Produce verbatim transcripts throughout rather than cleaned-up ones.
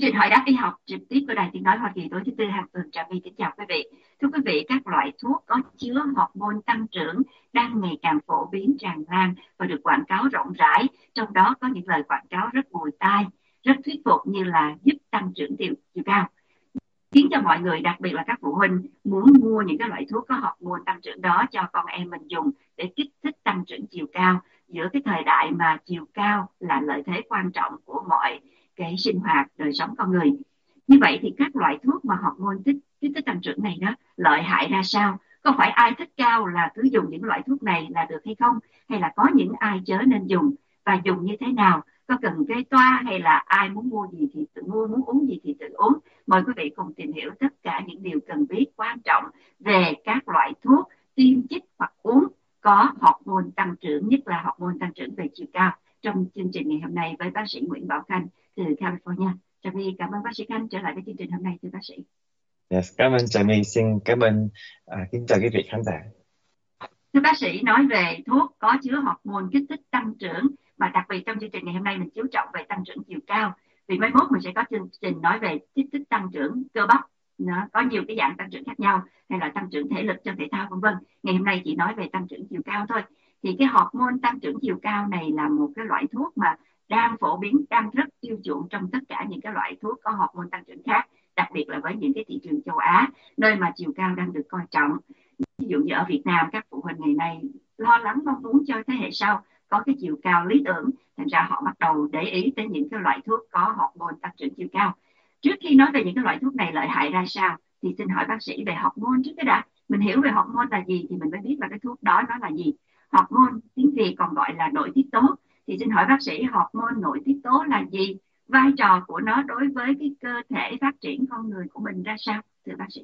trình hỏi đáp y học trực tiếp của Đài Tiếng nói Hoa Kỳ tối thứ tư hàng tuần. Trà My kính chào quý vị. Thưa quý vị, các loại thuốc có chứa hormone tăng trưởng đang ngày càng phổ biến tràn lan và được quảng cáo rộng rãi. Trong đó có những lời quảng cáo rất mùi tai, rất thuyết phục như là giúp tăng trưởng chiều chiều cao, khiến cho mọi người, đặc biệt là các phụ huynh, muốn mua những cái loại thuốc có hormone tăng trưởng đó cho con em mình dùng để kích thích tăng trưởng chiều cao, giữa cái thời đại mà chiều cao là lợi thế quan trọng của mọi cái sinh hoạt đời sống con người. Như vậy thì các loại thuốc mà hormone kích kích thích tăng trưởng này đó lợi hại ra sao? Có phải ai thích cao là cứ dùng những loại thuốc này là được hay không? Hay là có những ai chớ nên dùng, và dùng như thế nào? Có cần cái toa hay là ai muốn mua gì thì tự mua, muốn uống gì thì tự uống? Mời quý vị cùng tìm hiểu tất cả những điều cần biết quan trọng về các loại thuốc tiêm chích hoặc uống có hormone tăng trưởng, nhất là hormone tăng trưởng về chiều cao, trong chương trình ngày hôm nay với bác sĩ Nguyễn Bảo Khanh từ California. Trà My cảm ơn bác sĩ Khanh trở lại với chương trình hôm nay, thưa bác sĩ. Yes, cảm ơn Trà My, xin cảm ơn à, kính chào quý vị khán giả. Thưa bác sĩ, nói về thuốc có chứa hormone kích thích tăng trưởng, mà đặc biệt trong chương trình ngày hôm nay mình chú trọng về tăng trưởng chiều cao, vì mai mốt mình sẽ có chương trình nói về kích thích tăng trưởng cơ bắp. Nó có nhiều cái dạng tăng trưởng khác nhau, hay là tăng trưởng thể lực trong thể thao vân vân. Ngày hôm nay chỉ nói về tăng trưởng chiều cao thôi. Thì cái hormone tăng trưởng chiều cao này là một cái loại thuốc mà đang phổ biến, đang rất yêu chuộng trong tất cả những cái loại thuốc có hormone tăng trưởng khác, đặc biệt là với những cái thị trường châu Á, nơi mà chiều cao đang được coi trọng. Ví dụ như ở Việt Nam, các phụ huynh ngày nay lo lắng mong muốn cho thế hệ sau có cái chiều cao lý tưởng, thành ra họ bắt đầu để ý tới những cái loại thuốc có hormone tăng trưởng chiều cao. Trước khi nói về những cái loại thuốc này lợi hại ra sao thì xin hỏi bác sĩ về hormone trước cái đã. Mình hiểu về hormone là gì thì mình mới biết là cái thuốc đó nó là gì. Hormone tiếng Việt còn gọi là nội tiết tố, thì xin hỏi bác sĩ hormone nội tiết tố là gì, vai trò của nó đối với cái cơ thể phát triển con người của mình ra sao, thưa bác sĩ?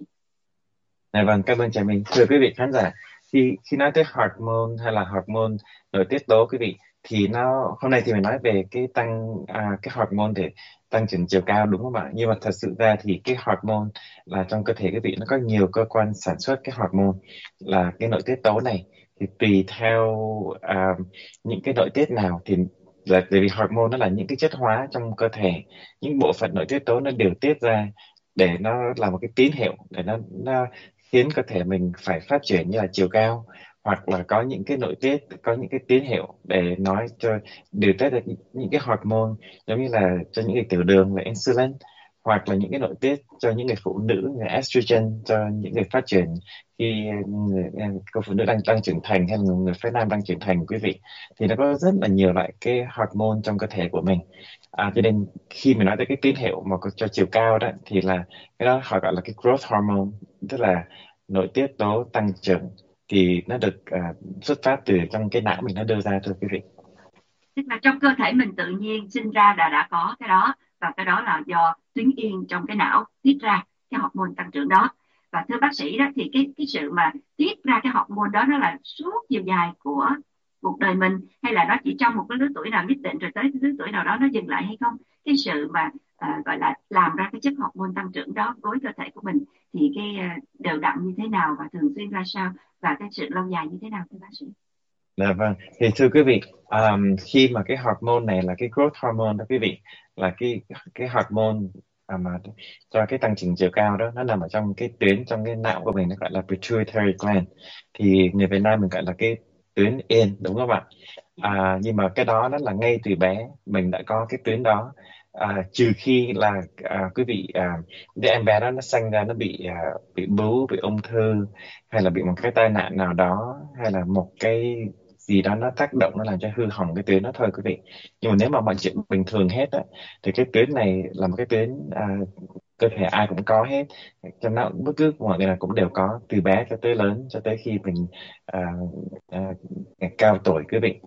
Dạ vâng, cảm ơn Trà My. Thưa quý vị khán giả, khi khi nói tới hormone hay là hormone nội tiết tố quý vị, thì nó hôm nay thì mình nói về cái tăng à, cái hormone để tăng trưởng chiều cao, đúng không ạ? Nhưng mà thật sự ra thì cái hormone là trong cơ thể quý vị nó có nhiều cơ quan sản xuất cái hormone là cái nội tiết tố này, thì tùy theo à, những cái nội tiết nào thì là bởi vì hormone nó là những cái chất hóa trong cơ thể, những bộ phận nội tiết tố nó điều tiết ra để nó là một cái tín hiệu để nó nó khiến cơ thể mình phải phát triển như là chiều cao, hoặc là có những cái nội tiết, có những cái tín hiệu để nói cho điều tiết được những cái hormone, giống như là cho những người tiểu đường là insulin, hoặc là những cái nội tiết cho những người phụ nữ là estrogen, cho những người phát triển khi người, cô phụ nữ đang đang trưởng thành hay là người phái nam đang trưởng thành quý vị, thì nó có rất là nhiều loại cái hormone trong cơ thể của mình. À, cho nên khi mình nói tới cái tín hiệu mà có cho chiều cao đó thì là cái đó họ gọi là cái growth hormone, tức là nội tiết tố tăng trưởng, thì nó được à, xuất phát từ trong cái não mình nó đưa ra, thưa quý vị. Tức là trong cơ thể mình tự nhiên sinh ra đã đã có cái đó, và cái đó là do tuyến yên trong cái não tiết ra cái hormone tăng trưởng đó. Và thưa bác sĩ đó, thì cái cái sự mà tiết ra cái hormone đó nó là suốt chiều dài của cuộc đời mình, hay là nó chỉ trong một cái lứa tuổi nào nhất định rồi tới cái lứa tuổi nào đó nó dừng lại hay không? Cái sự mà à, gọi là làm ra cái chất hormone tăng trưởng đó với cơ thể của mình thì cái à, đều đặn như thế nào và thường xuyên ra sao, và cái sự lâu dài như thế nào, thưa bác sĩ? Dạ vâng, thì thưa quý vị, um, khi mà cái hormone này là cái growth hormone đó quý vị, là cái cái hormone à, mà cho cái tăng trưởng chiều cao đó, nó nằm ở trong cái tuyến trong cái não của mình, nó gọi là pituitary gland, thì người Việt Nam mình gọi là cái tuyến yên, đúng không ạ? À, nhưng mà cái đó nó là ngay từ bé mình đã có cái tuyến đó, à, trừ khi là à, quý vị à, đứa em bé đó nó sinh ra nó bị à, bị bướu, bị ung thư, hay là bị một cái tai nạn nào đó, hay là một cái gì đó nó tác động, nó làm cho hư hỏng cái tuyến đó thôi quý vị. Nhưng mà nếu mà mọi chuyện bình thường hết á, thì cái tuyến này là một cái tuyến à, cơ thể ai cũng có hết, trong não bất cứ mọi người nào cũng đều có, từ bé cho tới lớn, cho tới khi mình à, à, cao tuổi quý vị,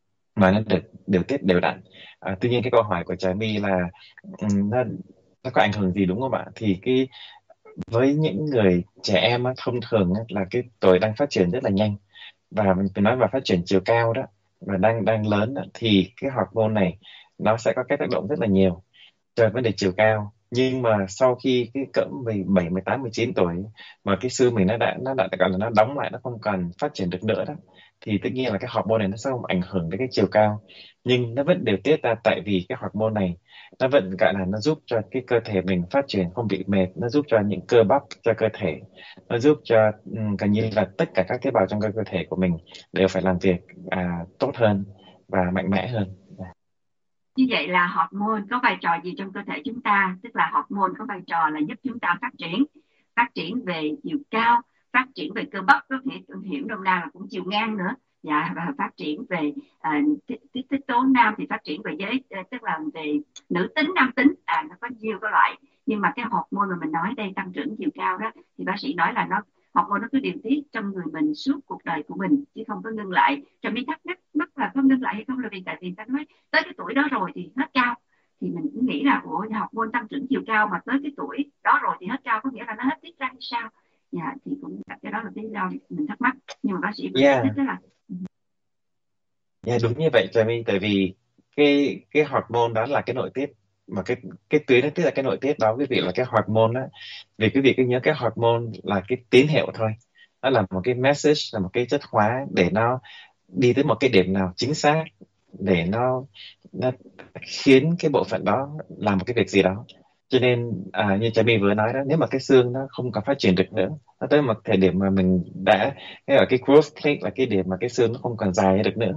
mà nó được điều tiết đều đặn. À, tuy nhiên cái câu hỏi của Trà My là ừm, nó nó có ảnh hưởng gì, đúng không ạ? Thì cái với những người trẻ em á, thông thường á, là cái tuổi đang phát triển rất là nhanh, và mình phải nói và phát triển chiều cao đó, và đang đang lớn đó, thì cái hormone này nó sẽ có cái tác động rất là nhiều cho vấn đề chiều cao. Nhưng mà sau khi cái cỡ mười bảy, mười tám, mười chín tuổi mà cái xương mình nó đã nó đã gọi là nó đóng lại, nó không còn phát triển được nữa đó, thì tất nhiên là cái hormone này nó sẽ không ảnh hưởng đến cái chiều cao, nhưng nó vẫn điều tiết ra, tại vì cái hormone này nó vẫn gọi là nó giúp cho cái cơ thể mình phát triển không bị mệt, nó giúp cho những cơ bắp cho cơ thể, nó giúp cho um, gần như là tất cả các tế bào trong cơ cơ thể của mình đều phải làm việc à, tốt hơn và mạnh mẽ hơn. Như vậy là hormone có vai trò gì trong cơ thể chúng ta? Tức là hormone có vai trò là giúp chúng ta phát triển, phát triển về chiều cao, phát triển về cơ bắp, có thể hiểu nôm na là cũng chiều ngang nữa. Dạ, và phát triển về à, tiết tiết tố nam thì phát triển về giới, tức là về nữ tính, nam tính, à nó có nhiều cái loại. Nhưng mà cái hormone mà mình nói đây, tăng trưởng chiều cao đó, thì bác sĩ nói là nó hormone nó cứ điều tiết trong người mình suốt cuộc đời của mình chứ không có ngưng lại. Cho mình thắc mắc mắc là có ngưng lại hay không, là vì tại vì ta nói tới cái tuổi đó rồi thì hết cao, thì mình cũng nghĩ là ủa hormone tăng trưởng chiều cao mà tới cái tuổi đó rồi thì hết cao, có nghĩa là nó hết tiết ra hay sao? Dạ, thì cũng cái đó là cái do mình thắc mắc, nhưng mà bác sĩ vẫn giải thích Yeah, đó là yeah đúng như vậy Trà My, tại vì cái cái hormone đó là cái nội tiết, mà cái cái tuyến nó tiết là cái nội tiết đó quý vị, là cái hormone đó. Vì quý vị cứ nhớ cái hormone là cái tín hiệu thôi, nó là một cái message, là một cái chất hóa để nó đi tới một cái điểm nào chính xác, để nó nó khiến cái bộ phận đó làm một cái việc gì đó. Cho nên à, như Trà My vừa nói đó, nếu mà cái xương nó không còn phát triển được nữa, nó tới một thời điểm mà mình đã cái ở cái growth plate, là cái điểm mà cái xương nó không còn dài ra được nữa,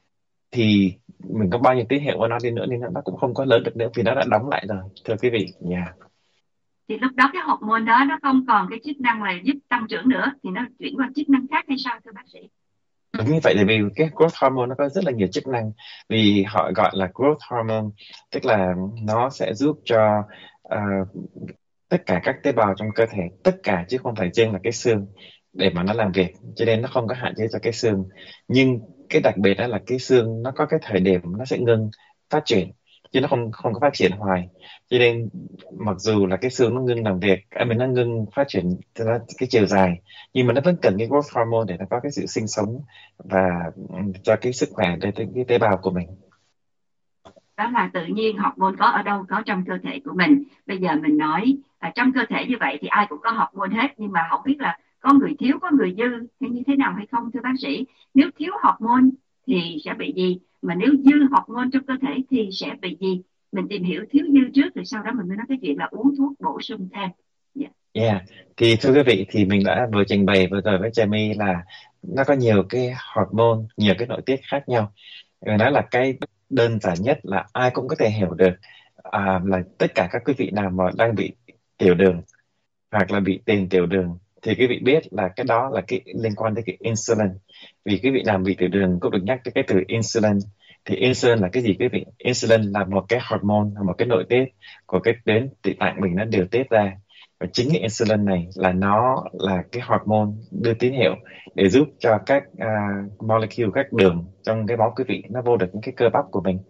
thì mình có bao nhiêu tín hiệu của nó đi nữa thì nó nó cũng không có lớn được nữa, vì nó đã đóng lại rồi, thưa quý vị. Yeah. thì lúc đó cái hormone đó nó không còn cái chức năng là giúp tăng trưởng nữa, thì nó chuyển qua chức năng khác hay sao thưa bác sĩ? Đúng như vậy, tại vì cái growth hormone nó có rất là nhiều chức năng, vì họ gọi là growth hormone, tức là nó sẽ giúp cho ờ, tất cả các tế bào trong cơ thể, tất cả chứ không phải riêng là cái xương, để mà nó làm việc, cho nên nó không có hạn chế cho cái xương. Nhưng cái đặc biệt đó là cái xương nó có cái thời điểm nó sẽ ngưng phát triển, chứ nó không không có phát triển hoài. Cho nên mặc dù là cái xương nó ngưng làm việc, à, mình nó ngưng phát triển cho nó cái chiều dài, nhưng mà nó vẫn cần cái growth hormone để nó có cái sự sinh sống và ừ, cho cái sức khỏe để cái, cái tế bào của mình. Đó là tự nhiên hormone có ở đâu, có trong cơ thể của mình. Bây giờ mình nói à, trong cơ thể như vậy thì ai cũng có hormone hết, nhưng mà không biết là có người thiếu, có người dư hay như thế nào hay không thưa bác sĩ? Nếu thiếu hormone thì sẽ bị gì, mà nếu dư hormone trong cơ thể thì sẽ bị gì? Mình tìm hiểu thiếu dư trước rồi sau đó mình mới nói cái chuyện là uống thuốc bổ sung thêm. Dạ. Yeah, thì thưa quý vị, thì mình đã vừa trình bày vừa rồi với Jamie là nó có nhiều cái hormone, nhiều cái nội tiết khác nhau. Người nói là cái đơn giản nhất là ai cũng có thể hiểu được, à, là tất cả các quý vị nào mà đang bị tiểu đường hoặc là bị tiền tiểu đường, thì quý vị biết là cái đó là cái liên quan đến cái insulin. Vì quý vị nào bị tiểu đường cũng được nhắc tới cái từ insulin. Thì insulin là cái gì quý vị? Insulin là một cái hormone, là một cái nội tiết của cái tuyến tụy tạng mình nó điều tiết ra. Và chính cái insulin này là nó là cái hormone đưa tín hiệu để giúp cho các uh, molecule, các đường trong cái máu quý vị nó vô được những cái cơ bắp của mình.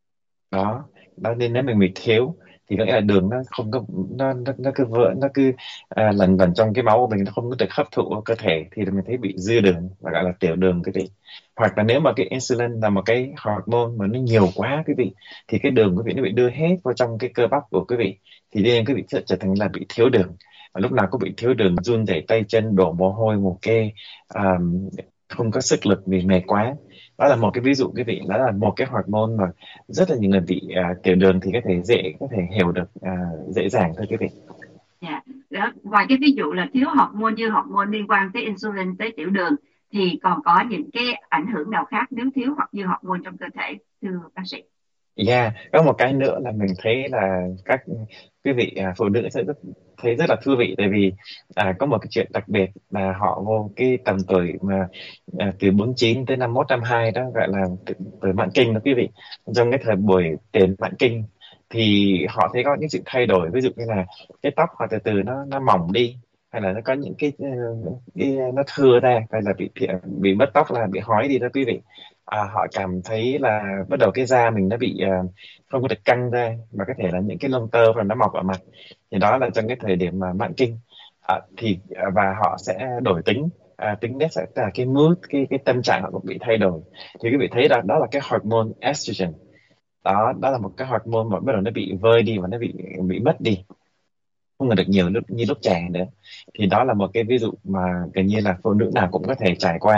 Đó, đó nên nếu mình bị thiếu thì có nghĩa là đường nó không có, nó nó, nó cứ vỡ, nó cứ à, lẩn vẩn trong cái máu của mình, nó không có được hấp thụ vào cơ thể, thì mình thấy bị dư đường và gọi là tiểu đường quý vị. Hoặc là nếu mà cái insulin là một cái hormone mà nó nhiều quá quý vị, thì cái đường quý vị nó bị đưa hết vào trong cái cơ bắp của quý vị, thì nên quý vị sẽ trở thành là bị thiếu đường. Và lúc nào cũng bị thiếu đường, run rẩy tay chân, đổ mồ hôi mồ kê, à, không có sức lực vì mệt quá. Đó là một cái ví dụ quý vị, đó là một cái hormone mà rất là nhiều người bị à, tiểu đường thì có thể dễ có thể hiểu được à, dễ dàng thôi quý vị. Dạ. Đó, ngoài cái ví dụ là thiếu hormone như hormone liên quan tới insulin, tới tiểu đường, thì còn có những cái ảnh hưởng nào khác nếu thiếu hoặc dư hormone trong cơ thể thưa bác sĩ? Yeah, có một cái nữa là mình thấy là các quý vị à, phụ nữ sẽ rất thấy rất là thú vị, tại vì à, có một cái chuyện đặc biệt là họ vô cái tầm tuổi mà à, từ bốn chín tới năm mốt năm hai đó, gọi là t- tuổi mãn kinh đó quý vị. Trong cái thời buổi tiền mãn kinh thì họ thấy có những sự thay đổi, ví dụ như là cái tóc họ từ từ nó nó mỏng đi, hay là nó có những cái, ờ, cái nó thưa ra, hay là bị bị mất tóc, là bị hói đi đó quý vị. À, họ cảm thấy là bắt đầu cái da mình nó bị à, không có được căng ra, mà có thể là những cái lông tơ và nó mọc ở mặt, thì đó là trong cái thời điểm mà mãn kinh. À, thì à, và họ sẽ đổi tính, à, tính nét sẽ là cái mood, cái cái tâm trạng họ cũng bị thay đổi. Thì quý vị thấy đó, đó là cái hormone estrogen. Đó, đó là một cái hormone mà bắt đầu nó bị vơi đi và nó bị bị mất đi, không còn được nhiều lúc, như lúc trẻ nữa. Thì đó là một cái ví dụ mà gần như là phụ nữ nào cũng có thể trải qua,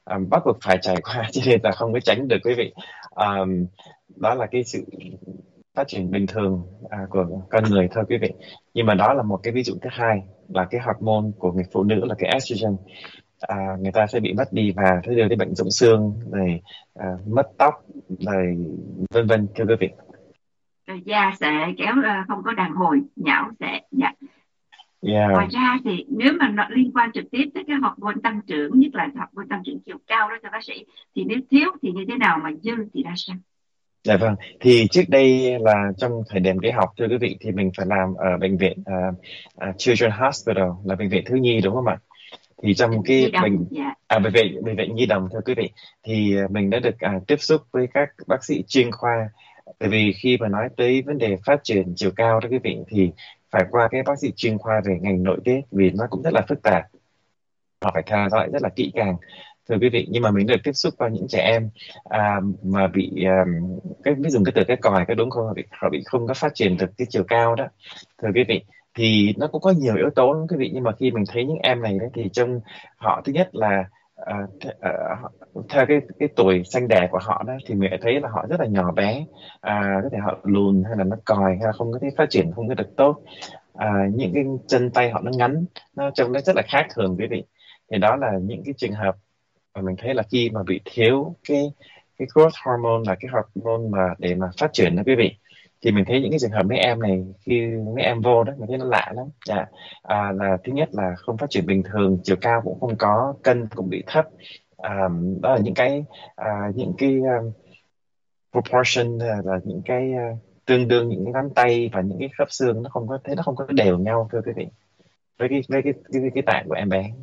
um, bắt buộc phải trải qua cho nên là không có tránh được quý vị. Um, đó là cái sự phát triển bình thường à, của con người thôi quý vị. Nhưng mà đó là một cái ví dụ thứ hai, là cái hormone của người phụ nữ là cái estrogen, à, người ta sẽ bị mất đi và sẽ đưa đến bệnh rụng xương, rồi à, mất tóc, rồi vân vân thưa quý vị. Rồi da sẽ kéo ra không có đàn hồi, nhão sẽ dạ. Ngoài Yeah. ra thì nếu mà nó liên quan trực tiếp tới cái hormone tăng trưởng, nhất là hormone tăng trưởng chiều cao đó thưa bác sĩ, thì nếu thiếu thì như thế nào, mà dư thì ra sao? Dạ vâng, thì trước đây là trong thời điểm đi học thưa quý vị, thì mình phải làm ở bệnh viện uh, uh, Children's Hospital, là bệnh viện thiếu nhi đúng không ạ? Thì trong Nhi cái đồng bệnh dạ. à bệnh viện bệnh viện nhi đồng thưa quý vị, thì à, mình đã được à, tiếp xúc với các bác sĩ chuyên khoa. Tại vì khi mà nói tới vấn đề phát triển chiều cao đó quý vị, thì phải qua cái bác sĩ chuyên khoa về ngành nội tiết, vì nó cũng rất là phức tạp, họ phải theo dõi rất là kỹ càng thưa quý vị. Nhưng mà mình được tiếp xúc qua những trẻ em à, mà bị à, cái ví dụ cái từ cái còi cái đúng không, họ bị, họ bị không có phát triển được cái chiều cao đó thưa quý vị. Thì nó cũng có nhiều yếu tố lắm quý vị, nhưng mà khi mình thấy những em này đấy, thì trông họ thứ nhất là à, th à, theo cái cái tuổi sanh đẻ của họ đó, thì mình đã thấy là họ rất là nhỏ bé, à, có thể họ lùn hay là nó còi hay là không có thể phát triển không có được tốt, à, những cái chân tay họ nó ngắn, nó trông nó rất là khác thường quý vị. Thì đó là những cái trường hợp mà mình thấy là khi mà bị thiếu cái cái growth hormone, là cái hormone mà để mà phát triển đó quý vị. Thì mình thấy những cái trường hợp mấy em này, khi mấy em vô đó mình thấy nó lạ lắm. Dạ. À, là thứ nhất là không phát triển bình thường, chiều cao cũng không có, cân cũng bị thấp. À, đó là những cái à, những cái um, proportion, à, là những cái à, tương đương những cái ngón tay và những cái khớp xương nó không có thế, nó không có đều nhau thưa quý vị, với cái với cái cái, cái, cái tạng của em bé.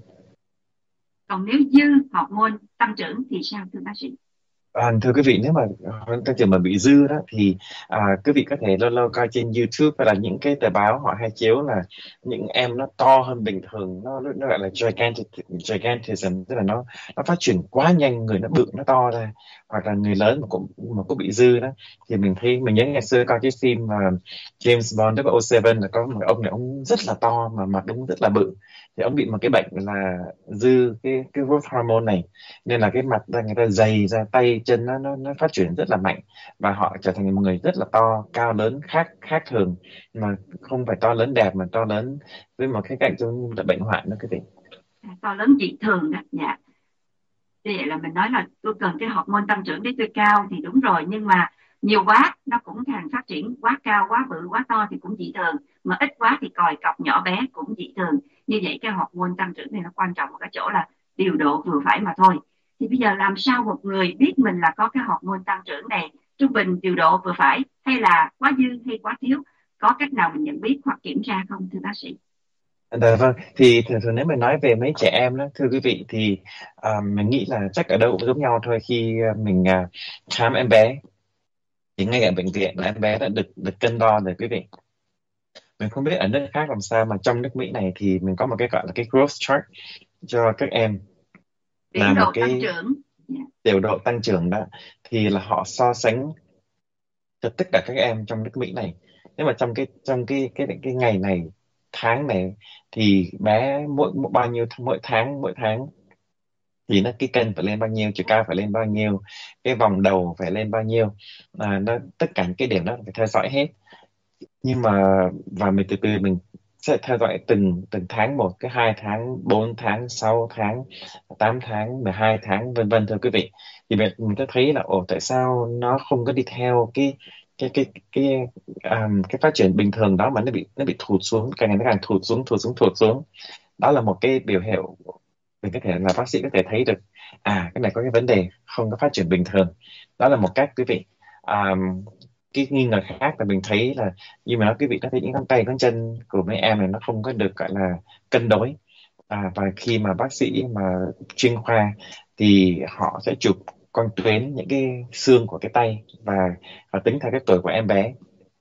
Còn nếu dư hormone tăng trưởng thì sao thưa bác sĩ? À, thưa quý vị, nếu mà tăng trưởng mà bị dư đó, thì à, quý vị có thể lâu lâu coi trên YouTube hay là những cái tờ báo họ hay chiếu là những em nó to hơn bình thường, nó nó gọi là gigantic, gigantism, tức là nó nó phát triển quá nhanh, người nó bự nó to ra. Hoặc là người lớn mà cũng mà cũng bị dư đó, thì mình thấy mình nhớ ngày xưa coi cái phim mà James Bond double oh seven, là có một ông này, ông rất là to mà mặt ông rất là bự. Thì ông bị một cái bệnh là dư cái cái growth hormone này, nên là cái mặt ra người ta dày ra, tay chân nó nó nó phát triển rất là mạnh, và họ trở thành một người rất là to, cao lớn, khác khác thường, mà không phải to lớn đẹp mà to lớn với một cái cạnh giống như là bệnh hoạn đó quý vị. À, to lớn dị thường đó dạ. Thì vậy là mình nói là tôi cần cái hormone tăng trưởng để tôi cao thì đúng rồi, nhưng mà nhiều quá nó cũng càng phát triển, quá cao quá bự quá to thì cũng dị thường, mà ít quá thì còi cọc nhỏ bé cũng dị thường. Như vậy cái hormone tăng trưởng này nó quan trọng ở cái chỗ là điều độ vừa phải mà thôi. Thì bây giờ làm sao một người biết mình là có cái hormone tăng trưởng này trung bình, điều độ vừa phải, hay là quá dư hay quá thiếu? Có cách nào mình nhận biết hoặc kiểm tra không thưa bác sĩ? Dạ vâng, thì thường thường nếu mà nói về mấy trẻ em đó thưa quý vị, thì à, mình nghĩ là chắc ở đâu cũng giống nhau thôi. Khi à, mình à, khám em bé, thì ngay ở bệnh viện là em bé đã được được cân đo rồi quý vị. Mình không biết ở nước khác làm sao, mà trong nước Mỹ này thì mình có một cái gọi là cái growth chart cho các em, Biểu là một đồ tăng cái trưởng. Dạ. điều độ tăng trưởng đó. Thì là họ so sánh cho tất cả các em trong nước Mỹ này. Nếu mà trong cái trong cái cái cái ngày này, tháng này, thì bé mỗi, mỗi bao nhiêu, mỗi tháng mỗi tháng thì nó cái cân phải lên bao nhiêu, chiều cao phải lên bao nhiêu, cái vòng đầu phải lên bao nhiêu, à, nó tất cả những cái điểm đó phải theo dõi hết. Nhưng mà và mình từ từ mình sẽ theo dõi từng từng tháng một, cái hai tháng, bốn tháng, sáu tháng, tám tháng, mười hai tháng, vân vân thưa quý vị. Thì mình, mình có thấy là ồ, tại sao nó không có đi theo cái cái cái cái um, cái phát triển bình thường đó, mà nó bị nó bị thụt xuống, càng ngày nó càng thụt xuống, thụt xuống, thụt xuống. Đó là một cái biểu hiệu mình có thể là bác sĩ có thể thấy được, à cái này có cái vấn đề không có phát triển bình thường. Đó là một cách quý vị. à, cái nghi ngờ khác là mình thấy là, như mà nói quý vị có thấy những ngón tay ngón chân của mấy em này nó không có được gọi là cân đối. À, và khi mà bác sĩ mà chuyên khoa thì họ sẽ chụp con tuyến những cái xương của cái tay, và họ tính theo cái tuổi của em bé.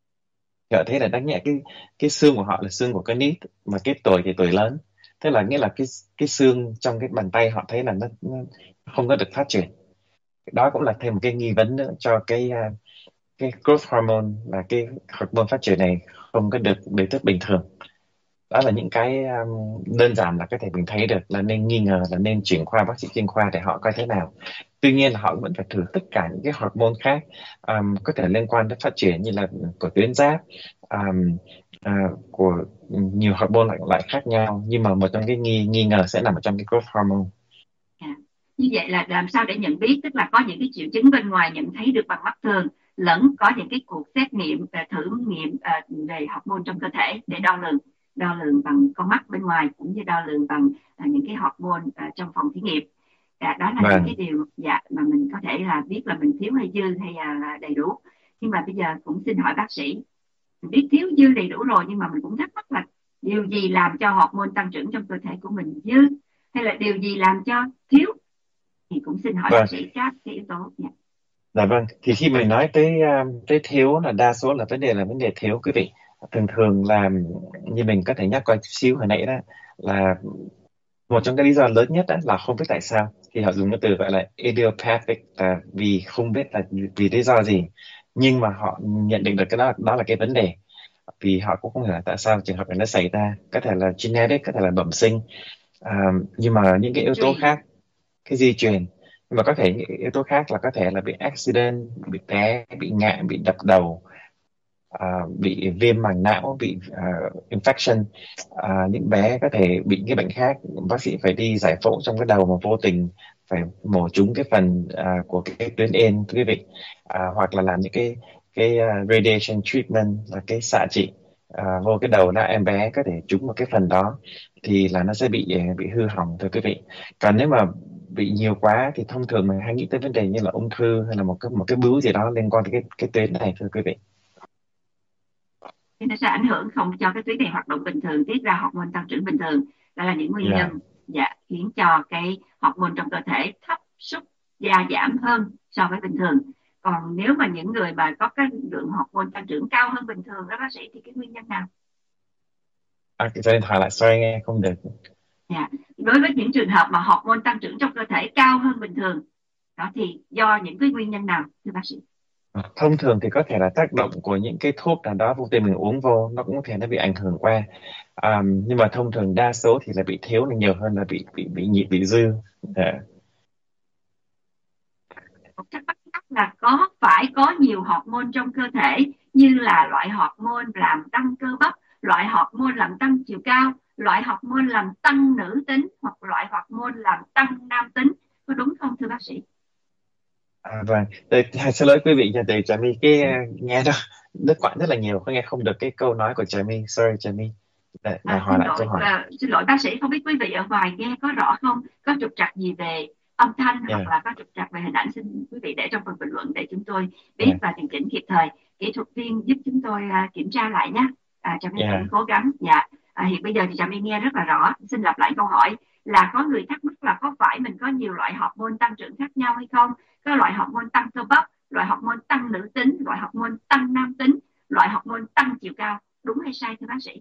Thì họ thấy là đáng nhẽ cái cái xương của họ là xương của cái nít, mà cái tuổi thì tuổi lớn. Thế là nghĩa là cái cái xương trong cái bàn tay họ thấy là nó, nó không có được phát triển. Đó cũng là thêm một cái nghi vấn nữa cho cái à, cái growth hormone, là cái hormone phát triển này không có được được rất bình thường. đó là những cái um, đơn giản là có thể mình thấy được là nên nghi ngờ, là nên chuyển qua bác sĩ chuyên khoa để họ coi thế nào. Tuy nhiên là họ vẫn phải thử tất cả những cái hormone khác, um, có thể liên quan đến phát triển như là của tuyến giáp, um, à, của nhiều hormone lại, lại khác nhau, nhưng mà một trong cái nghi nghi ngờ sẽ nằm ở trong cái growth hormone. À, như vậy là làm sao để nhận biết, tức là có những cái triệu chứng bên ngoài nhận thấy được bằng mắt thường, lẫn có những cái cuộc xét nghiệm và thử nghiệm à, về hormone trong cơ thể để đo lường đo lường bằng con mắt bên ngoài, cũng như đo lường bằng à, những cái hormone à, trong phòng thí nghiệm. À, đó là những cái Vâng. điều dạ mà mình có thể là biết là mình thiếu hay dư hay là, là đầy đủ. Nhưng mà bây giờ cũng xin hỏi bác sĩ, mình biết thiếu dư đầy đủ rồi, nhưng mà mình cũng thắc mắc là điều gì làm cho hormone tăng trưởng trong cơ thể của mình dư, hay là điều gì làm cho thiếu, thì cũng xin hỏi bác Vâng. sĩ các cái yếu tố. Dạ. Dạ vâng, thì khi mình nói tới um, tới thiếu là đa số là vấn đề là vấn đề thiếu quý vị. Thường thường là như mình có thể nhắc qua chút xíu hồi nãy đó, là một trong cái lý do lớn nhất đó là không biết tại sao, thì họ dùng cái từ gọi là idiopathic, là vì không biết là vì lý do gì, nhưng mà họ nhận định được cái đó đó là cái vấn đề, vì họ cũng không hiểu là tại sao trường hợp này nó xảy ra. Có thể là genetic, có thể là bẩm sinh, à, nhưng mà những cái yếu tố Truyền. khác, cái di truyền, nhưng mà có thể những yếu tố khác là có thể là bị accident, bị té, bị ngã, bị đập đầu, à, bị viêm màng não, bị à, infection. À, những bé có thể bị cái bệnh khác, bác sĩ phải đi giải phẫu trong cái đầu mà vô tình phải mổ trúng cái phần à, của cái tuyến yên, quý vị. À, hoặc là làm những cái cái uh, radiation treatment, là cái xạ trị à, vô cái đầu đó, em bé có thể trúng một cái phần đó thì là nó sẽ bị à, bị hư hỏng, thưa quý vị. Còn nếu mà bị nhiều quá thì thông thường mình hay nghĩ tới vấn đề như là ung thư, hay là một cái một cái bướu gì đó liên quan tới cái cái tuyến này, thưa quý vị. Thì nó sẽ ảnh hưởng không cho cái tuyến này hoạt động bình thường, tiết ra hormone tăng trưởng bình thường. Đó là những nguyên nhân Yeah. dạ, khiến cho cái hormone trong cơ thể thấp sút, gia giảm hơn so với bình thường. Còn nếu mà những người mà có cái lượng hormone tăng trưởng cao hơn bình thường đó bác sĩ, thì cái nguyên nhân nào? À, cho nên hỏi lại, sorry nghe không được. Dạ. Đối với những trường hợp mà hormone tăng trưởng trong cơ thể cao hơn bình thường đó, thì do những cái nguyên nhân nào thưa bác sĩ? Thông thường thì có thể là tác động của những cái thuốc nào đó vô tình mình uống vô, nó cũng có thể nó bị ảnh hưởng qua. À, nhưng mà thông thường đa số thì là bị thiếu là nhiều hơn là bị bị bị nhị, bị dư. Dạ. Một thắc mắc khác là có phải có nhiều hormone trong cơ thể, như là loại hormone làm tăng cơ bắp, loại hormone làm tăng chiều cao, loại hormone làm tăng nữ tính, hoặc loại hormone làm tăng nam tính, có đúng không thưa bác sĩ? À, vâng. Tôi, xin lỗi quý vị nha, từ Trà My cái uh, nghe đó đứt quãng rất là nhiều, có nghe không được cái câu nói của Trà My, sorry Trà My. Dạ, là À, hỏi xin lại câu lỗi hỏi. à, xin lỗi bác sĩ, không biết quý vị ở ngoài nghe có rõ không, có trục trặc gì về âm thanh hoặc Yeah, là có trục trặc về hình ảnh, xin quý vị để trong phần bình luận để chúng tôi biết yeah, và điều chỉnh kịp thời. Kỹ thuật viên giúp chúng tôi à, kiểm tra lại nhé. À, Trà My yeah. cũng cố gắng. Dạ. À, hiện bây giờ thì Trà My nghe rất là rõ. Xin lặp lại câu hỏi là có người thắc mắc là có phải mình có nhiều loại hormone tăng trưởng khác nhau hay không, có loại hormone tăng cơ bắp, loại hormone tăng nữ tính, loại hormone tăng nam tính, loại hormone tăng chiều cao, đúng hay sai thưa bác sĩ?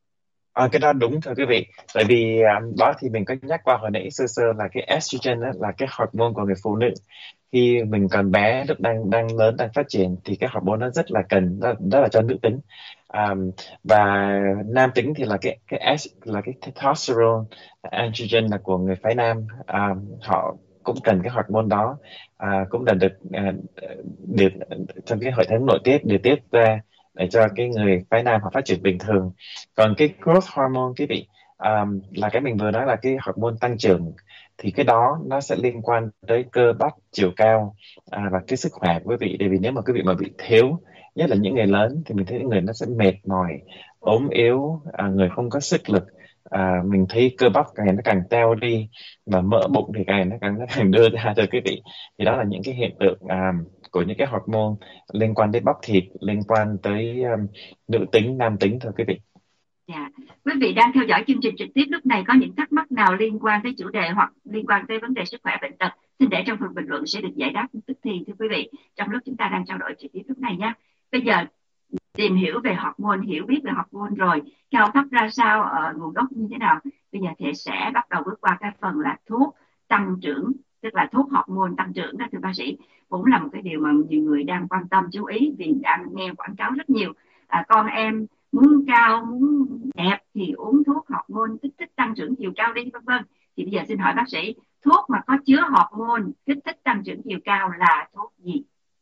À, cái đó đúng thưa quý vị, tại vì à, đó thì mình có nhắc qua hồi nãy sơ sơ là cái estrogen đó, là cái hormone của người phụ nữ. Khi mình còn bé, lúc đang đang lớn, đang phát triển thì cái hormone nó rất là cần, đó, đó là cho nữ tính. À, và nam tính thì là cái cái es là cái testosterone, androgen là của người phái nam. À, họ cũng cần cái hormone đó, à, cũng là được à, được trong cái hệ thống nội tiết điều tiết ra để cho cái người phái nam họ phát triển bình thường. Còn cái growth hormone quý vị, um, là cái mình vừa nói là cái hormone tăng trưởng, thì cái đó nó sẽ liên quan tới cơ bắp, chiều cao, à, và cái sức khỏe của quý vị. Tại vì nếu mà quý vị mà bị thiếu, nhất là những người lớn, thì mình thấy những người nó sẽ mệt mỏi, ốm yếu, à, người không có sức lực. À, mình thấy cơ bắp càng ngày nó càng teo đi, và mỡ bụng thì càng ngày nó càng nó càng đưa ra, thưa quý vị. Thì đó là những cái hiện tượng à, của những cái hormone liên quan tới bắp thịt, liên quan tới um, nữ tính, nam tính, thưa quý vị. Dạ. Quý vị đang theo dõi chương trình trực tiếp lúc này có những thắc mắc nào liên quan tới chủ đề hoặc liên quan tới vấn đề sức khỏe bệnh tật, xin để trong phần bình luận sẽ được giải đáp tức thì thưa quý vị, trong lúc chúng ta đang trao đổi trực tiếp lúc này nhé. Bây giờ tìm hiểu về hormone, hiểu biết về hormone rồi, cao thấp ra sao, ở nguồn gốc như thế nào, bây giờ thì sẽ bắt đầu bước qua cái phần là thuốc tăng trưởng, tức là thuốc hormone tăng trưởng đó thưa bác sĩ. Cũng là một cái điều mà nhiều người đang quan tâm chú ý vì đang nghe quảng cáo rất nhiều. À, con em muốn cao, muốn đẹp thì uống thuốc hormone kích thích tăng trưởng chiều cao đi, vân vân. Thì bây giờ xin hỏi bác sĩ, thuốc mà có chứa hormone kích thích tăng trưởng chiều cao là thuốc gì?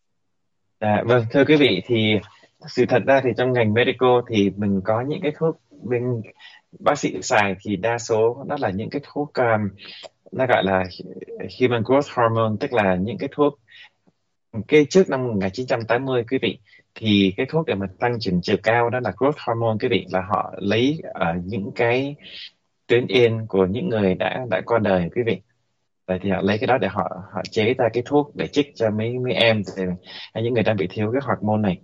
À, vâng, thưa quý vị, thì sự thật ra thì trong ngành medical thì mình có những cái thuốc bên bác sĩ xài thì đa số đó là những cái thuốc um, nó gọi là human growth hormone, tức là những cái thuốc cái trước năm một nghìn chín trăm tám mươi quý vị, thì cái thuốc để mà tăng trưởng chiều cao đó là growth hormone quý vị, là họ lấy ở những cái tuyến yên của những người đã đã qua đời quý vị. Vậy thì họ lấy cái đó để họ họ chế ra cái thuốc để trích cho mấy mấy em hay những người đang bị thiếu cái hormone này.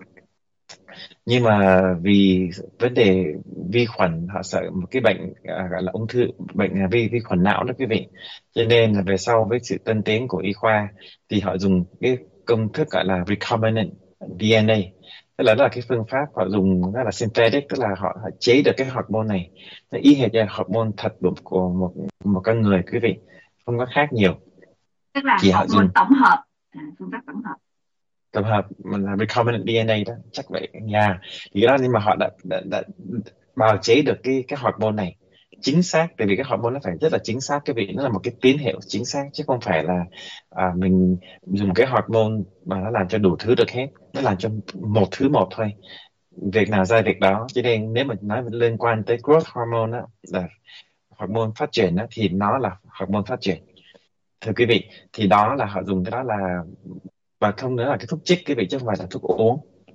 Nhưng mà vì vấn đề vi khuẩn, họ sợ một cái bệnh à, gọi là ung thư, bệnh à, vi vi khuẩn não đó quý vị, cho nên là về sau với sự tân tiến của y khoa thì họ dùng cái công thức gọi là recombinant đê en a, tức là đó là cái phương pháp họ dùng rất là synthetic, tức là họ, họ chế được cái hormone này nó y hệt như hormone thật của của một một con người quý vị, không có khác nhiều, Tức là chỉ họ hormone dùng tổng hợp, à, phương pháp tổng hợp. tập hợp mình là recombinant đê en a đó, chắc vậy nha. Thì cái đó, nhưng mà họ đã, đã, đã bào chế được cái cái hormone này chính xác, tại vì cái hormone nó phải rất là chính xác cái vị, nó là một cái tín hiệu chính xác, chứ không phải là à, mình dùng cái hormone mà nó làm cho đủ thứ được hết, nó làm cho một thứ một thôi, việc nào ra việc đó. Cho nên nếu mà nói liên quan tới growth hormone đó, là hormone phát triển đó, thì nó là hormone phát triển, thưa quý vị. Thì đó là họ dùng cái đó là, và không nữa là cái thuốc chích quý vị, chứ không phải là thuốc uống.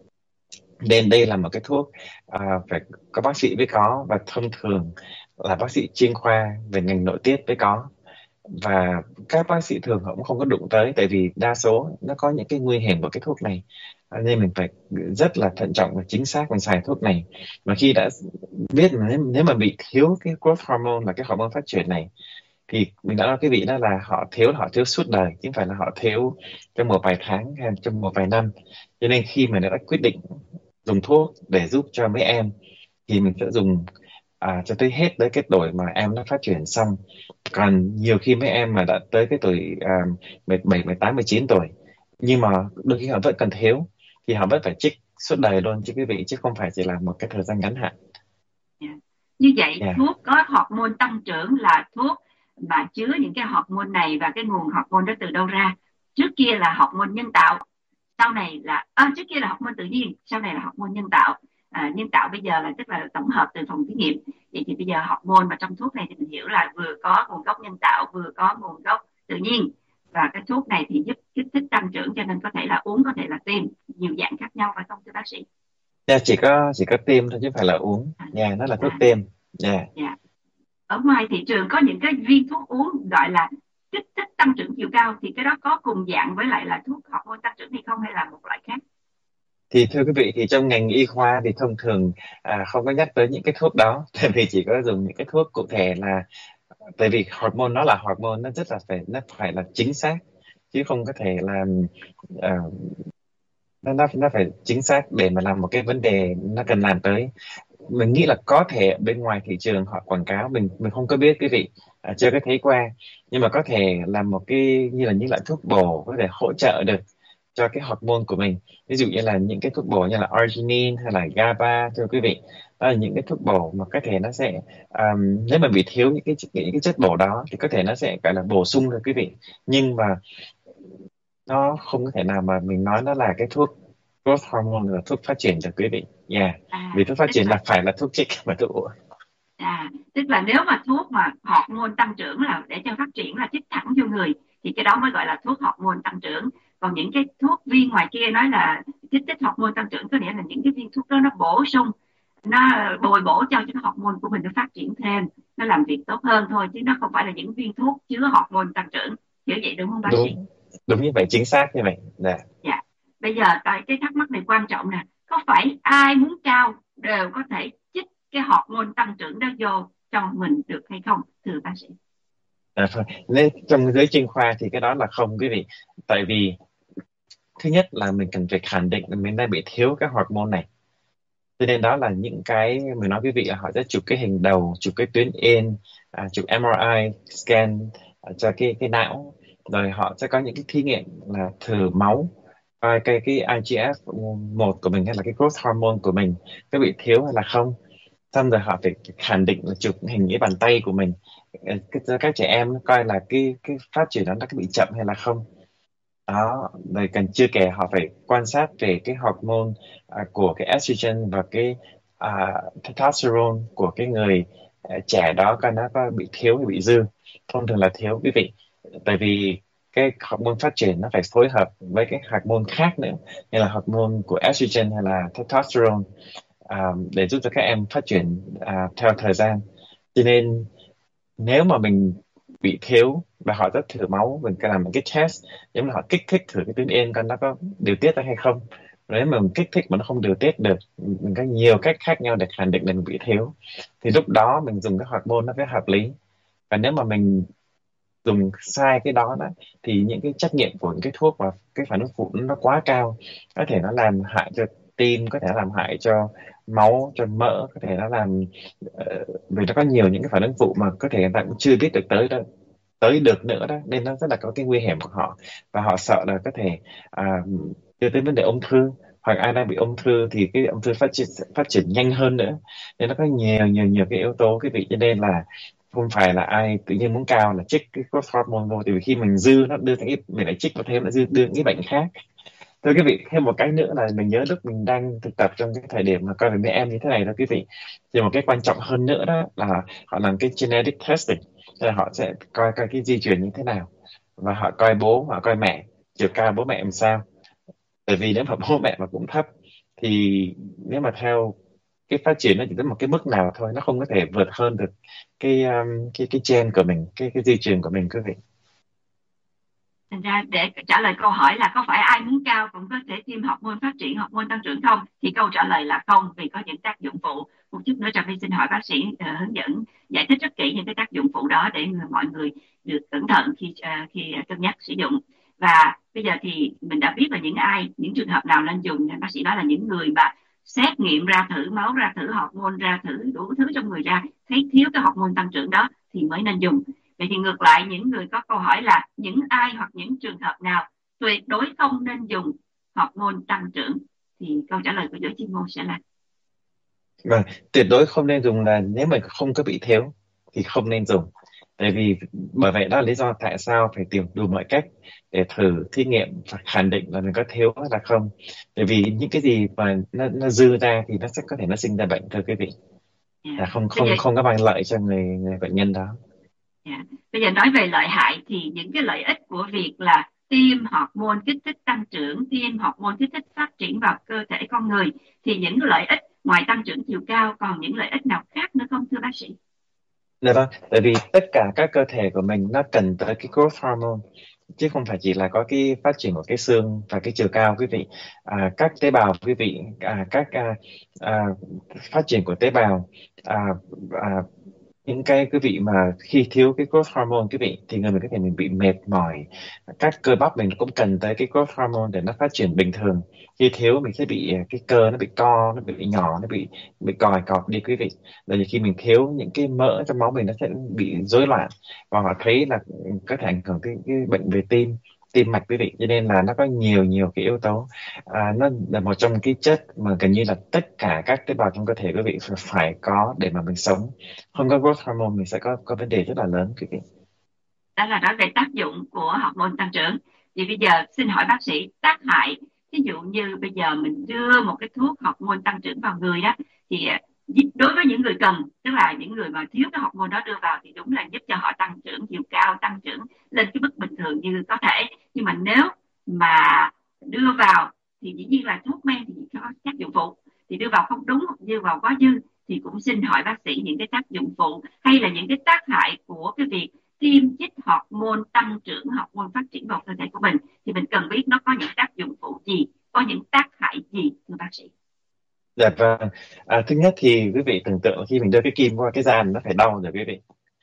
Nên đây là một cái thuốc à, phải có bác sĩ mới có, và thông thường là bác sĩ chuyên khoa về ngành nội tiết mới có, và các bác sĩ thường họ cũng không có đụng tới, tại vì đa số nó có những cái nguy hiểm của cái thuốc này. À, nên mình phải rất là thận trọng và chính xác mình xài thuốc này. Mà khi đã biết mà nếu, nếu mà bị thiếu cái growth hormone, là cái hormone phát triển này, thì mình đã nói cái vị đó là họ thiếu là họ thiếu suốt đời, chứ không phải là họ thiếu trong một vài tháng hay trong một vài năm. Cho nên khi mà đã quyết định dùng thuốc để giúp cho mấy em thì mình sẽ dùng à, cho tới hết tới cái tuổi mà em nó phát triển xong. Còn nhiều khi mấy em mà đã tới cái tuổi à, mười bảy, mười tám, mười chín tuổi, nhưng mà đôi khi họ vẫn còn thiếu, thì họ vẫn phải trích suốt đời luôn chứ quý vị, chứ không phải chỉ là một cái thời gian ngắn hạn. Yeah. Như vậy Yeah. thuốc có hormone tăng trưởng là thuốc mà chứa những cái hormone này, và cái nguồn hormone đó từ đâu ra? Trước kia là hormone nhân tạo, sau này là à, trước kia là hormone tự nhiên, sau này là hormone nhân tạo. À, nhân tạo bây giờ là tức là tổng hợp từ phòng thí nghiệm. Vậy thì bây giờ hormone mà trong thuốc này thì mình hiểu là vừa có nguồn gốc nhân tạo, vừa có nguồn gốc tự nhiên. Và cái thuốc này thì giúp kích thích tăng trưởng, cho nên có thể là uống, có thể là tiêm, nhiều dạng khác nhau, phải không thưa bác sĩ? Yeah, chỉ có chỉ có tiêm thôi chứ không phải là uống. À, Yeah, nó là thuốc à, tiêm. Yeah. dạ. Ở ngoài thị trường có những cái viên thuốc uống gọi là kích thích tăng trưởng chiều cao, thì cái đó có cùng dạng với lại là thuốc hormone tăng trưởng hay không, hay là một loại khác? Thì thưa quý vị, thì trong ngành y khoa thì thông thường à, không có nhắc tới những cái thuốc đó tại vì chỉ có dùng những cái thuốc cụ thể, là tại vì hormone nó là hormone, nó rất là phải nó phải là chính xác, chứ không có thể làm à, nó nó nó phải chính xác để mà làm một cái vấn đề nó cần làm tới. Mình nghĩ là có thể bên ngoài thị trường họ quảng cáo, mình mình không có biết quý vị, à, chưa có thấy qua, nhưng mà có thể làm một cái như là những loại thuốc bổ có thể hỗ trợ được cho cái hormone của mình. Ví dụ như là những cái thuốc bổ như là arginine hay là GABA, thưa quý vị, đó là những cái thuốc bổ mà có thể nó sẽ um, nếu mà bị thiếu những cái những cái chất bổ đó thì có thể nó sẽ gọi là bổ sung thôi quý vị, nhưng mà nó không có thể nào mà mình nói nó là cái thuốc growth hormone, là thuốc phát triển được quý vị. Yeah. À, Vì thuốc phát tức triển là là phải là thuốc trích và thuốc uống. à, tức là nếu mà thuốc mà hormone tăng trưởng là để cho phát triển là chích thẳng vô người, thì cái đó mới gọi là thuốc hormone tăng trưởng. Còn những cái thuốc viên ngoài kia nói là kích thích hormone tăng trưởng, có nghĩa là những cái viên thuốc đó nó bổ sung, nó bồi bổ cho cái hormone của mình nó phát triển thêm, nó làm việc tốt hơn thôi, chứ nó không phải là những viên thuốc chứa hormone tăng trưởng. Hiểu vậy đúng không bác sĩ? Đúng, đúng như vậy, chính xác như vậy. Dạ. Dạ. Bây giờ cái cái thắc mắc này quan trọng nè, có phải ai muốn cao đều có thể chích cái hormone tăng trưởng đó vô cho mình được hay không thưa bác sĩ? À, thôi. Nên trong giới chuyên khoa thì cái đó là không quý vị, tại vì thứ nhất là mình cần phải khẳng định là mình đang bị thiếu cái hormone này, cho nên đó là những cái mình nói quý vị là họ sẽ chụp cái hình đầu, chụp cái tuyến yên, à, chụp em rờ i scan à, cho cái cái não, rồi họ sẽ có những cái thí nghiệm là thử máu coi cái cái i giê ép một của mình hay là cái growth hormone của mình có bị thiếu hay là không. Xong rồi họ phải khẳng định là chụp hình cái bàn tay của mình. Ờ, cái- các trẻ em coi là cái cái phát triển nó nó có bị chậm hay là không. Đó, rồi cần chưa kể họ phải quan sát về cái hormone à, của cái estrogen và cái à, testosterone của cái người à, trẻ đó, coi nó có bị thiếu hay bị dư. Thông thường là thiếu quý vị, tại vì cái hormone phát triển nó phải phối hợp với cái hormone khác nữa, như là hormone của estrogen hay là testosterone, à, để giúp cho các em phát triển à, theo thời gian. Cho nên nếu mà mình bị thiếu và họ rất thử máu, mình cần làm một cái test giống như họ kích thích thử cái tuyến yên coi nó có điều tiết ra hay không. Nếu mà mình kích thích mà nó không điều tiết được, mình có nhiều cách khác nhau để khẳng định là mình bị thiếu, thì lúc đó mình dùng cái hormone nó phải hợp lý. Và nếu mà mình dùng sai cái đó đó, thì những cái trách nhiệm của những cái thuốc và cái phản ứng phụ nó quá cao, có thể nó làm hại cho tim, có thể làm hại cho máu, cho mỡ, có thể nó làm ờ, vì nó có nhiều những cái phản ứng phụ mà có thể người ta cũng chưa biết được tới đó, tới được nữa đó, nên nó rất là có cái nguy hiểm của họ. Và họ sợ là có thể à, đưa tới vấn đề ung thư, hoặc ai đang bị ung thư thì cái ung thư phát triển phát triển nhanh hơn nữa. Nên nó có nhiều nhiều nhiều cái yếu tố cái vị, cho nên là không phải là ai tự nhiên muốn cao là trích cái growth hormone vô, tại vì khi mình dư nó đưa thành ít mình lại trích vào thêm, lại dư đưa những cái bệnh khác. Thưa quý vị, thêm một cái nữa là mình nhớ lúc mình đang thực tập trong cái thời điểm mà coi về mấy em như thế này đó quý vị, thì một cái quan trọng hơn nữa đó là họ làm cái genetic testing. Tức là họ sẽ coi coi cái di truyền như thế nào, và họ coi bố, họ coi mẹ, chiều cao bố mẹ làm sao. Bởi vì nếu mà bố mẹ mà cũng thấp thì nếu mà theo cái phát triển nó chỉ đến một cái mức nào thôi, nó không có thể vượt hơn được cái um, cái cái gen của mình, cái cái di truyền của mình quý vị. Thành ra để trả lời câu hỏi là có phải ai muốn cao cũng có thể tiêm hormone phát triển, hormone tăng trưởng không, thì câu trả lời là không, vì có những tác dụng phụ. Một chút nữa Trà My xin hỏi bác sĩ uh, hướng dẫn giải thích rất kỹ những cái tác dụng phụ đó để người, mọi người được cẩn thận khi uh, khi cân nhắc sử dụng. Và bây giờ thì mình đã biết là những ai, những trường hợp nào nên dùng. Bác sĩ nói là những người mà xét nghiệm ra thử máu, ra thử hormone, ra thử đủ thứ trong người ra, thấy thiếu cái hormone tăng trưởng đó thì mới nên dùng. Vậy thì ngược lại, những người có câu hỏi là những ai hoặc những trường hợp nào tuyệt đối không nên dùng hormone tăng trưởng, thì câu trả lời của giới chuyên môn sẽ là Vâng, tuyệt đối không nên dùng là nếu mà không có bị thiếu thì không nên dùng. Tại vì bởi vậy đó là lý do tại sao phải tìm đủ mọi cách để thử thí nghiệm và khẳng định là mình có thiếu hay là không. Tại vì những cái gì mà nó, nó dư ra thì nó sẽ có thể nó sinh ra bệnh, thưa quý vị, yeah. là không Bây giờ không không có mang lợi cho người, người bệnh nhân đó. yeah. Bây giờ nói về lợi hại thì những cái lợi ích của việc là tiêm hormone kích thích tăng trưởng, tiêm hormone kích thích phát triển vào cơ thể con người, thì những lợi ích ngoài tăng trưởng chiều cao còn những lợi ích nào khác nữa không thưa bác sĩ? Dạ vâng, tại vì tất cả các cơ thể của mình nó cần tới cái growth hormone, chứ không phải chỉ là có cái phát triển của cái xương và cái chiều cao quý vị. À, các tế bào quý vị, à, các à, à, phát triển của tế bào, à, à, những cái quý vị mà khi thiếu cái growth hormone quý vị thì người mình có thể mình bị mệt mỏi, các cơ bắp mình cũng cần tới cái growth hormone để nó phát triển bình thường. Khi thiếu mình sẽ bị cái cơ nó bị co, nó bị nhỏ, nó bị bị còi cọc đi quý vị. Là khi mình thiếu những cái mỡ trong máu mình nó sẽ bị rối loạn, và họ thấy là có thể ảnh hưởng tới cái bệnh về tim, tim mạch quý vị. Cho nên là nó có nhiều nhiều cái yếu tố, à, nó là một trong cái chất mà gần như là tất cả các tế bào trong cơ thể quý vị phải có để mà mình sống. Không có growth hormone mình sẽ có có vấn đề rất là lớn quý vị. Đó là nói về tác dụng của hormone tăng trưởng. Thì bây giờ xin hỏi bác sĩ tác hại, ví dụ như bây giờ mình đưa một cái thuốc hormone tăng trưởng vào người đó, thì đối với những người cần, tức là những người mà thiếu cái hormone đó đưa vào, thì đúng là giúp cho họ tăng trưởng chiều cao, tăng trưởng lên cái mức bình thường như có thể. Nhưng mà nếu mà đưa vào thì dĩ nhiên là thuốc men thì có tác dụng phụ, thì đưa vào không đúng hoặc đưa vào quá dư, thì cũng xin hỏi bác sĩ những cái tác dụng phụ hay là những cái tác hại của cái việc tiêm chích hormone tăng trưởng, hormone phát triển vào cơ thể của mình, thì mình cần biết nó có những tác dụng phụ gì, có những tác hại gì thưa bác sĩ? Dạ vâng. À, thứ nhất thì quý vị tưởng tượng khi mình đưa cái kim qua cái da nó phải đau rồi quý vị.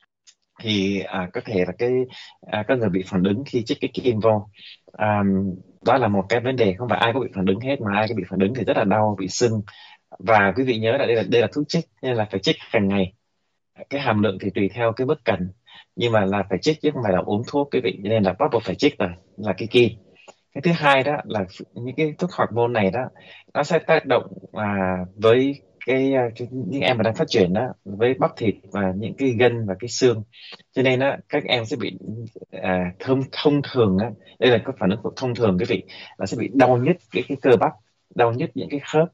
Thì à, có thể là cái à, có người bị phản ứng khi chích cái kim vô. À, đó là một cái vấn đề, không phải ai cũng bị phản ứng hết, mà ai cũng bị phản ứng thì rất là đau, bị sưng. Và quý vị nhớ là đây là đây là thuốc chích nên là phải chích hàng ngày. Cái hàm lượng thì tùy theo cái mức cần, nhưng mà là phải chích chứ không phải là uống thuốc quý vị, cho nên là bắt buộc phải chích rồi, là cái kim. Cái thứ hai đó là những cái thuốc hormone này đó nó sẽ tác động à, với cái, à, cái những em mà đang phát triển đó với bắp thịt và những cái gân và cái xương, cho nên đó các em sẽ bị à, thông thông thường á, đây là cái phản ứng của thông thường quý vị, là sẽ bị đau nhức cái cái cơ bắp, đau nhức những cái khớp,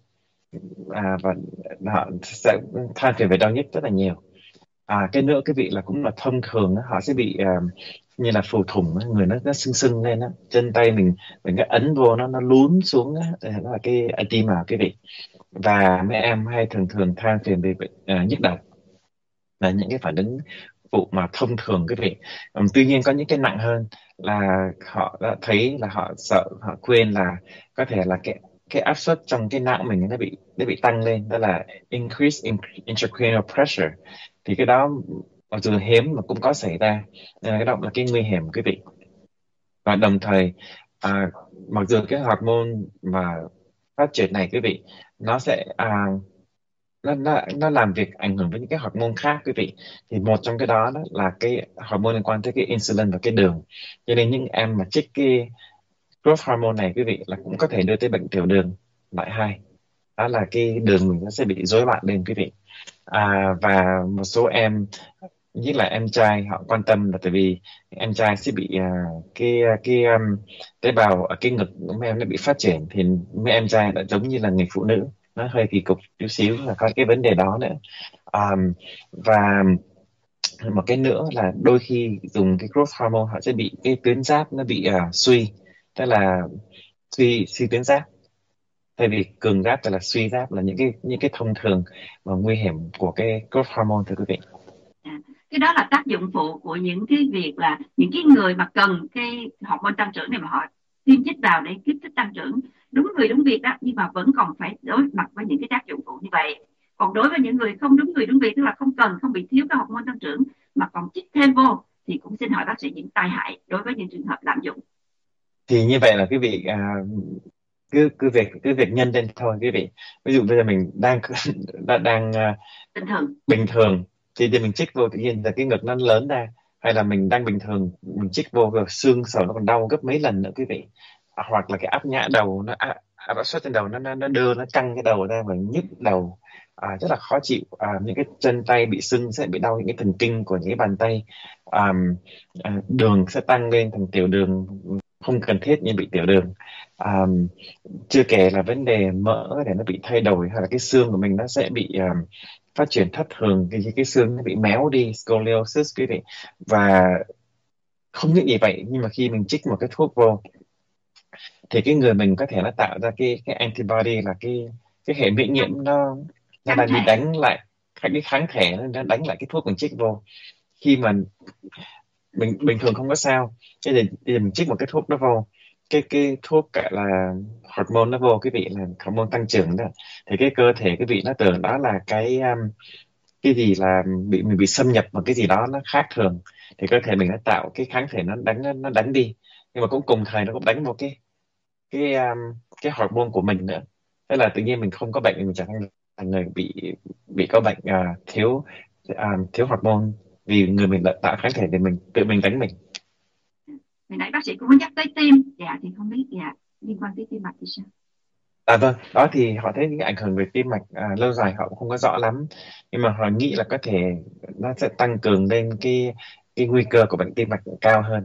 à, và họ sẽ than phiền về đau nhức rất là nhiều. À, cái nữa quý vị là cũng là thông thường á, họ sẽ bị à, như là phù thủng á, người nó nó sưng sưng lên á, chân tay mình mình cái ấn vô nó nó lún xuống á, đó là cái edema quý vị. Và mấy em hay thường thường than phiền về bệnh à, nhức đầu, là những cái phản ứng phụ mà thông thường quý vị. Ừm, tuy nhiên có những cái nặng hơn là họ đã thấy là họ sợ, họ quên là có thể là cái cái áp suất trong cái não mình nó bị nó bị tăng lên, đó là increase in intracranial pressure. Thì cái đó mặc dù hiếm mà cũng có xảy ra, nên là cái đó là cái nguy hiểm quý vị. Và đồng thời à, mặc dù cái hormone mà phát triển này quý vị, nó sẽ à, nó, nó nó làm việc ảnh hưởng với những cái hormone khác quý vị. Thì một trong cái đó, đó là cái hormone liên quan tới cái insulin và cái đường, cho nên những em mà trích cái growth hormone này quý vị là cũng có thể đưa tới bệnh tiểu đường loại hai, đó là cái đường mình nó sẽ bị rối loạn lên quý vị. À, và một số em, nhất là em trai, họ quan tâm là tại vì em trai sẽ bị à, cái cái um, tế bào ở cái ngực của mấy em nó bị phát triển, thì mấy em trai đã giống như là người phụ nữ, nó hơi kỳ cục chút xíu là có cái vấn đề đó nữa. Um, và một cái nữa là đôi khi dùng cái growth hormone họ sẽ bị cái tuyến giáp nó bị à, suy, tức là suy suy tuyến giáp, thay vì cường giáp tức là suy giáp, là những cái những cái thông thường và nguy hiểm của cái growth hormone, thưa quý vị. À, cái đó là tác dụng phụ của những cái việc là những cái người mà cần cái hormone tăng trưởng này mà họ tiêm chích vào để kích thích tăng trưởng đúng người đúng việc đó, nhưng mà vẫn còn phải đối mặt với những cái tác dụng phụ như vậy. Còn đối với những người không đúng người đúng việc, tức là không cần, không bị thiếu cái hormone tăng trưởng mà còn chích thêm vô, thì cũng xin hỏi bác sĩ những tai hại đối với những trường hợp lạm dụng. Thì như vậy là quý vị à, cứ cứ việc cứ việc nhân lên thôi quý vị. Ví dụ bây giờ mình đang đang, đang à, Bình thường. bình thường, thì thì mình chích vô tự nhiên là cái ngực nó lớn ra, hay là mình đang bình thường mình chích vô rồi xương sầu nó còn đau gấp mấy lần nữa quý vị. À, hoặc là cái áp nhã đầu nó áp, áp suất trên đầu nó nó nó đưa nó căng cái đầu ra và nhức đầu, à, rất là khó chịu. À, những cái chân tay bị sưng sẽ bị đau những cái thần kinh của những cái bàn tay. à, à, Đường sẽ tăng lên thành tiểu đường không cần thiết nhưng bị tiểu đường. à, Chưa kể là vấn đề mỡ để nó bị thay đổi, hay là cái xương của mình nó sẽ bị à, phát triển thất thường, cái cái xương nó bị méo đi, scoliosis quý vị. Và không những như vậy, nhưng mà khi mình chích một cái thuốc vô thì cái người mình có thể nó tạo ra cái cái antibody, là cái cái hệ miễn nhiễm, nó nó Kháng đang đi thể. đánh lại cái kháng thể, nó đánh lại cái thuốc mình chích vô. Khi mà mình bình thường không có sao, cái thì, thì mình chích một cái thuốc đó vô, cái cái thuốc gọi là hormone nó vô quý vị, là hormone tăng trưởng đó, thì cái cơ thể quý vị nó tưởng đó là cái um, cái gì là bị mình bị xâm nhập một cái gì đó nó khác thường, thì cơ thể mình nó tạo cái kháng thể nó đánh nó, nó đánh đi. Nhưng mà cũng cùng thời nó cũng đánh vào cái cái um, cái hormone của mình nữa. Thế là tự nhiên mình không có bệnh, mình trở thành là người bị bị có bệnh à, thiếu à, thiếu hormone, vì người mình đã tạo kháng thể để mình tự mình đánh mình. Hồi nãy bác sĩ cũng có nhắc tới tim, dạ thì không biết dạ liên quan tới tim mạch thì sao. À vâng, đó thì họ thấy những cái ảnh hưởng về tim mạch à, lâu dài họ cũng không có rõ lắm, nhưng mà họ nghĩ là có thể nó sẽ tăng cường lên cái cái nguy cơ của bệnh tim mạch cao hơn,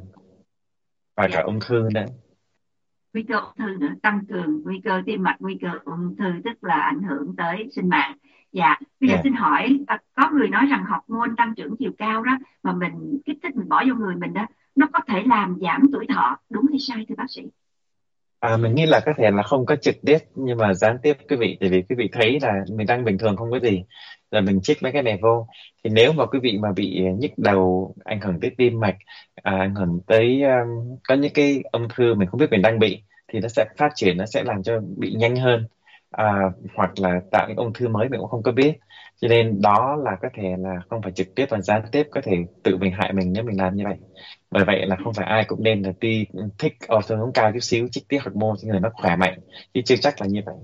và cả Dạ, ung thư nữa. nguy cơ ung thư nữa, tăng cường nguy cơ tim mạch, nguy cơ ung thư, tức là ảnh hưởng tới sinh mạng. Dạ, bây giờ Yeah. xin hỏi à, có người nói rằng hormone tăng trưởng chiều cao đó mà mình kích thích mình bỏ vô người mình đó, nó có thể làm giảm tuổi thọ, đúng hay sai thưa bác sĩ? À, mình nghĩ là có thể là không có trực tiếp nhưng mà gián tiếp quý vị, tại vì quý vị thấy là mình đang bình thường không có gì, rồi mình chích mấy cái này vô, thì nếu mà quý vị mà bị nhức đầu, ảnh hưởng tới tim mạch, à, ảnh hưởng tới um, có những cái ung thư mình không biết mình đang bị, thì nó sẽ phát triển, nó sẽ làm cho bị nhanh hơn, à, hoặc là tạo những ung thư mới mình cũng không có biết. Cho nên đó là có thể là không phải trực tiếp và gián tiếp, có thể tự mình hại mình nếu mình làm như vậy. Bởi vậy là không phải ai cũng nên là tuy thích ở xu hướng cao chút xíu chích tiết hormone cho người nó khỏe mạnh, chứ chưa chắc là như vậy.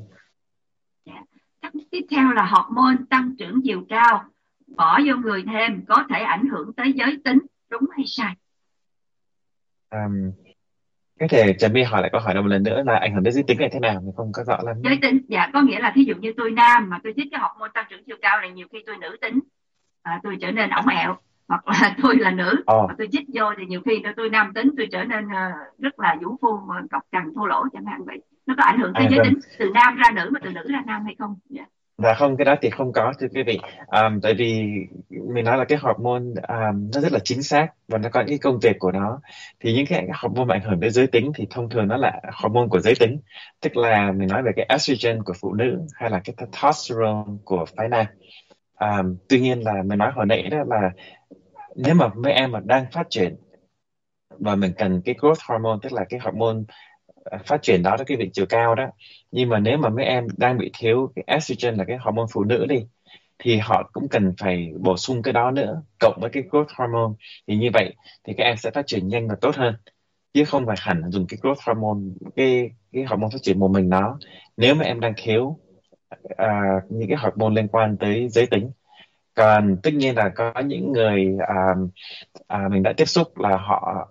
Dạ. Thắc mắc tiếp theo là hormone tăng trưởng chiều cao bỏ vô người thêm có thể ảnh hưởng tới giới tính, đúng hay sai? um, Có thể Trà My hỏi lại câu hỏi đó một lần nữa là ảnh hưởng đến giới tính này thế nào, mình không có rõ Giới lắm. tính, dạ, có nghĩa là thí dụ như tôi nam mà tôi chích cái hormone tăng trưởng chiều cao này, nhiều khi tôi nữ tính, à, tôi trở nên ổng ẹo, hoặc là tôi là nữ Ồ, mà tôi chích vô thì nhiều khi tôi nam tính, tôi trở nên uh, rất là vũ phu, mà cọc cằn thô lỗ chẳng hạn vậy. Nó có ảnh hưởng tới à giới vâng. tính từ nam ra nữ mà từ nữ ra nam hay không? Dạ. Dạ không, cái đó thì không có thưa quý vị. À, tại vì mình nói là cái hormone à, nó rất là chính xác và nó có những công việc của nó. Thì những cái hormone mà ảnh hưởng đến giới tính thì thông thường nó là hormone của giới tính. Tức là mình nói về cái estrogen của phụ nữ hay là cái testosterone của phái nam. À, tuy nhiên là mình nói hồi nãy đó là nếu mà mấy em mà đang phát triển và mình cần cái growth hormone, tức là cái hormone à, phát triển đó, đó cái vị chiều cao đó, nhưng mà nếu mà mấy em đang bị thiếu cái estrogen là cái hormone phụ nữ đi, thì họ cũng cần phải bổ sung cái đó nữa cộng với cái growth hormone. Thì như vậy thì các em sẽ phát triển nhanh và tốt hơn, chứ không phải hẳn dùng cái growth hormone, cái cái hormone phát triển một mình nó, nếu mà em đang thiếu à, những cái hormone liên quan tới giới tính. Còn tất nhiên là có những người à, à, mình đã tiếp xúc là họ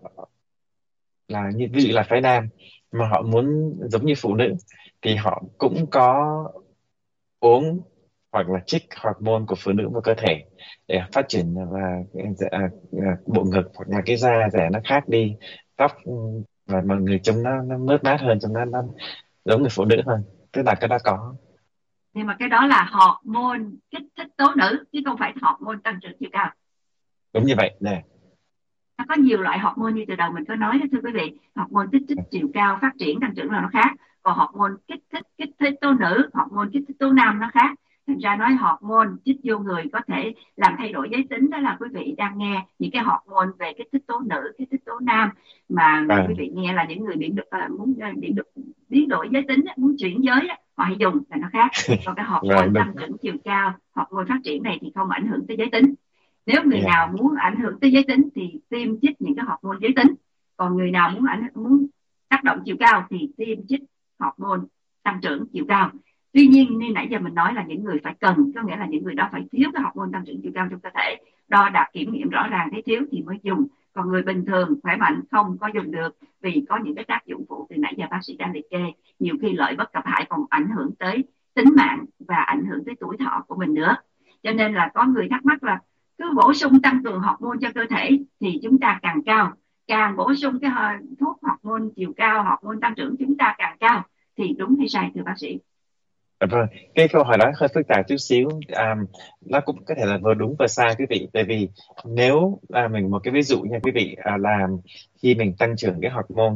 là như ví dụ là phái nam mà họ muốn giống như phụ nữ, thì họ cũng có uống hoặc là trích hormone của phụ nữ vào cơ thể để phát triển và à, à, bộ ngực hoặc là cái da rẻ nó khác đi, tóc ừ, và mọi người trông nó nó mướt mát hơn, trông nó, nó giống người phụ nữ hơn. Tức là cái đó có. Nhưng mà cái đó là hormone kích thích tố nữ chứ không phải hormone tăng trưởng chiều cao. Đúng như vậy nè. Nó có nhiều loại hormone như từ đầu mình có nói đó thưa quý vị. Hormone kích thích chiều cao, phát triển, tăng trưởng là nó khác. Còn hormone kích thích kích thích tố nữ, hormone kích thích tố nam nó khác. Thành ra nói hormone chích vô người có thể làm thay đổi giới tính, đó là quý vị đang nghe những cái hormone về kích thích tố nữ, kích thích tố nam mà quý À, vị nghe là những người biến được uh, muốn uh, biến được biến đổi giới tính, muốn chuyển giới đó, họ hay dùng là nó khác. Còn cái là hormone đúng. tăng trưởng chiều cao, hormone phát triển này thì không ảnh hưởng tới giới tính. Nếu người Yeah. nào muốn ảnh hưởng tới giới tính thì tiêm chích những cái hormone giới tính, còn người nào muốn ảnh muốn tác động chiều cao thì tiêm chích hormone tăng trưởng chiều cao. Tuy nhiên như nãy giờ mình nói là những người phải cần, có nghĩa là những người đó phải thiếu cái hormone tăng trưởng chiều cao trong cơ thể, đo đạc kiểm nghiệm rõ ràng thấy thiếu thì mới dùng. Còn người bình thường khỏe mạnh không có dùng được, vì có những cái tác dụng phụ từ nãy giờ bác sĩ đã liệt kê, nhiều khi lợi bất cập hại, còn ảnh hưởng tới tính mạng và ảnh hưởng tới tuổi thọ của mình nữa. Cho nên là có người thắc mắc là cứ bổ sung tăng cường hormone cho cơ thể thì chúng ta càng cao, càng bổ sung cái thuốc hormone chiều cao, hormone tăng trưởng chúng ta càng cao, thì đúng hay sai thưa bác sĩ? Dạ vâng, cái câu hỏi đó hơi phức tạp chút xíu. À, nó cũng có thể là vừa đúng vừa sai quý vị. Tại vì nếu là mình một cái ví dụ nha quý vị, à, là khi mình tăng trưởng cái hormone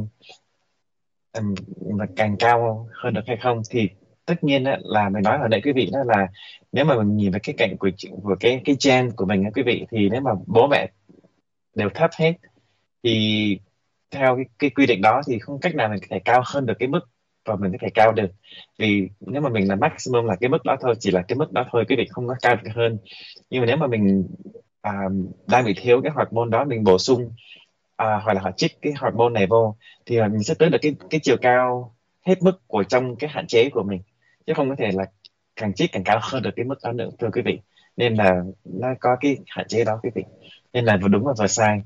um, mà càng cao hơn được hay không, thì tất nhiên á, là mình nói hồi nãy quý vị đó là nếu mà mình nhìn vào cái cạnh của, của cái cái gen của mình á quý vị, thì nếu mà bố mẹ đều thấp hết thì theo cái, cái quy định đó thì không cách nào mình có thể cao hơn được cái mức và mình có thể cao được. Vì nếu mà mình là maximum là cái mức đó thôi, chỉ là cái mức đó thôi, quý vị không có cao được hơn. Nhưng mà nếu mà mình à, đang bị thiếu cái hormone đó, mình bổ sung à, hoặc là họ trích cái hormone này vô, thì mình sẽ tới được cái cái chiều cao hết mức của trong cái hạn chế của mình, chứ không có thể là càng trích càng cao hơn được cái mức đó nữa thưa quý vị. Nên là nó có cái hạn chế đó quý vị, nên là vừa đúng và vừa sai.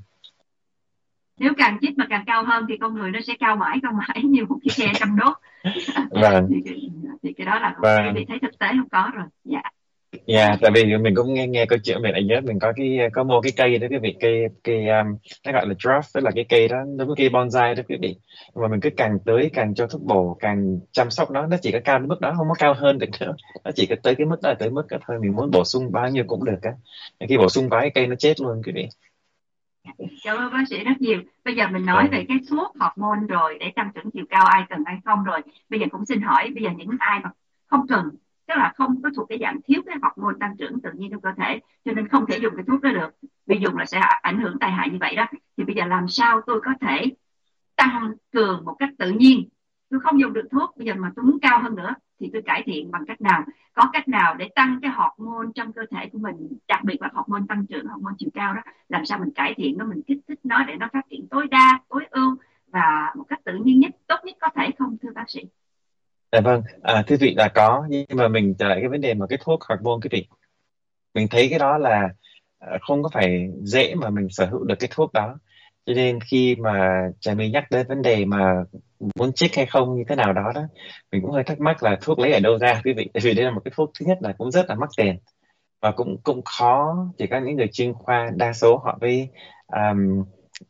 Nếu càng chích mà càng cao hơn thì con người nó sẽ cao mãi cao mãi như một cái xe trăm đốt. Vâng. thì, cái, thì cái đó là quý vị Vâng. thấy thực tế không có rồi. Dạ. Dạ, tại vì mình cũng nghe nghe câu chuyện, mình lại nhớ mình có cái có mua cái cây đó quý vị, cây cây um, nó gọi là dwarf, tức là cái cây đó nó cái cây bonsai đó quý vị. Mà mình cứ càng tưới càng cho thuốc bổ càng chăm sóc nó nó chỉ có cao đến mức đó, không có cao hơn được nữa. Nó chỉ có tới cái mức đó là tới mức đó thôi, mình muốn bổ sung bao nhiêu cũng được á. Khi bổ sung quá cái cây nó chết luôn quý vị. Cảm ơn bác sĩ rất nhiều. Bây giờ mình nói Vâng. về cái thuốc hormone rồi để tăng trưởng chiều cao ai cần ai không rồi. Bây giờ cũng xin hỏi, bây giờ những ai mà không cần, tức là không có thuộc cái dạng thiếu cái hormone tăng trưởng tự nhiên trong cơ thể, cho nên không thể dùng cái thuốc đó được, vì dùng là sẽ ảnh hưởng tai hại như vậy đó. Thì bây giờ làm sao tôi có thể tăng cường một cách tự nhiên, tôi không dùng được thuốc, bây giờ mà tôi muốn cao hơn nữa thì tôi cải thiện bằng cách nào? Có cách nào để tăng cái hormone trong cơ thể của mình, đặc biệt là hormone tăng trưởng, hormone chiều cao đó, làm sao mình cải thiện nó, mình kích thích nó để nó phát triển tối đa, tối ưu và một cách tự nhiên nhất, tốt nhất có thể không thưa bác sĩ? Dạ vâng, à, thưa vị là có, nhưng mà mình trở lại cái vấn đề mà cái thuốc hormone quý vị, mình thấy cái đó là à, không có phải dễ mà mình sở hữu được cái thuốc đó. Cho nên khi mà Trà My nhắc đến vấn đề mà muốn chích hay không như thế nào đó đó, mình cũng hơi thắc mắc là thuốc lấy ở đâu ra quý vị, tại vì đây là một cái thuốc, thứ nhất là cũng rất là mắc tiền, và cũng cũng khó, chỉ có những người chuyên khoa đa số họ mới um,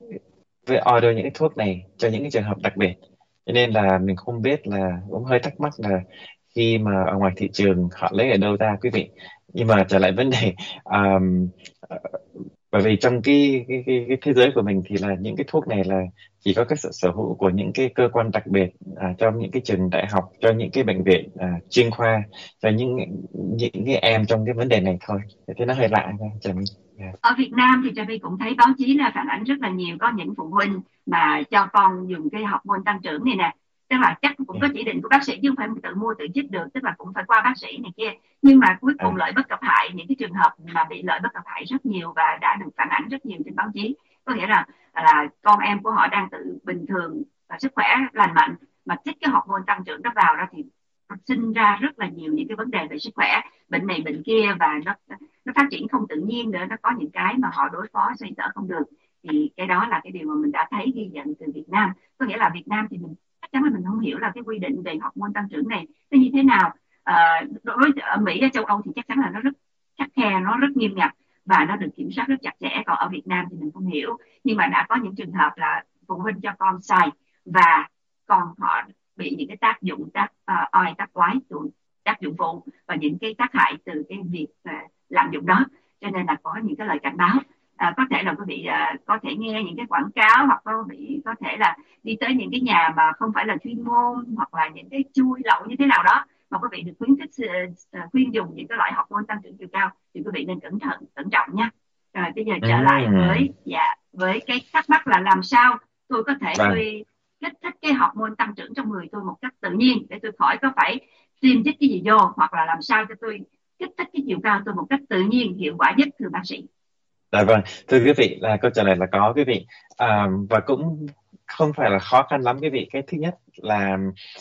với order những cái thuốc này cho những cái trường hợp đặc biệt. Cho nên là mình không biết, là cũng hơi thắc mắc là khi mà ở ngoài thị trường họ lấy ở đâu ra quý vị. Nhưng mà trở lại vấn đề, um, ờ, bởi vì trong cái cái, cái cái thế giới của mình thì là những cái thuốc này là chỉ có cái sự sở hữu của những cái cơ quan đặc biệt, à, trong những cái trường đại học, cho những cái bệnh viện à, chuyên khoa, cho những những cái em trong cái vấn đề này thôi. Thế nó hơi lạ thôi, Trà My. Yeah. Ở Việt Nam thì Trà My cũng thấy báo chí là phản ánh rất là nhiều, có những phụ huynh mà cho con dùng cái hormone tăng trưởng này nè, tức là chắc cũng có Yeah. chỉ định của bác sĩ chứ không phải tự mua tự chích được, tức là cũng phải qua bác sĩ này kia, nhưng mà cuối cùng À, lợi bất cập hại. Những cái trường hợp mà bị lợi bất cập hại rất nhiều và đã được phản ánh rất nhiều trên báo chí, có nghĩa là là con em của họ đang tự bình thường và sức khỏe lành mạnh, mà chích cái hormone tăng trưởng đó vào đó thì sinh ra rất là nhiều những cái vấn đề về sức khỏe, bệnh này bệnh kia, và nó nó phát triển không tự nhiên nữa, nó có những cái mà họ đối phó xoay sở không được. Thì cái đó là cái điều mà mình đã thấy ghi nhận từ Việt Nam, có nghĩa là Việt Nam thì mình chắc chắn là mình không hiểu là cái quy định về hormone tăng trưởng này nó như thế nào. À, đối với ở Mỹ, ở châu Âu thì chắc chắn là nó rất khắt khe, nó rất nghiêm ngặt và nó được kiểm soát rất chặt chẽ, còn ở Việt Nam thì mình không hiểu. Nhưng mà đã có những trường hợp là phụ huynh cho con xài và con họ bị những cái tác dụng tác uh, oai tác quái, tác dụng phụ và những cái tác hại từ cái việc uh, lạm dụng đó. Cho nên là có những cái lời cảnh báo. À, có thể là quý vị à, có thể nghe những cái quảng cáo, hoặc có bị có thể là đi tới những cái nhà mà không phải là chuyên môn, hoặc là những cái chui lậu như thế nào đó mà quý vị được khuyến khích uh, khuyên dùng những cái loại hormone tăng trưởng chiều cao, thì quý vị nên cẩn thận cẩn trọng nha. Rồi bây giờ trở lại ừm, với dạ với cái thắc mắc là làm sao tôi có thể vâng. tôi kích thích cái hormone tăng trưởng trong người tôi một cách tự nhiên, để tôi khỏi có phải tiêm chích cái gì vô, hoặc là làm sao cho tôi kích thích cái chiều cao tôi một cách tự nhiên hiệu quả nhất, thưa bác sĩ? Dạ vâng, thưa quý vị, là câu trả lời là có quý vị. À, và cũng không phải là khó khăn lắm quý vị. Cái thứ nhất là,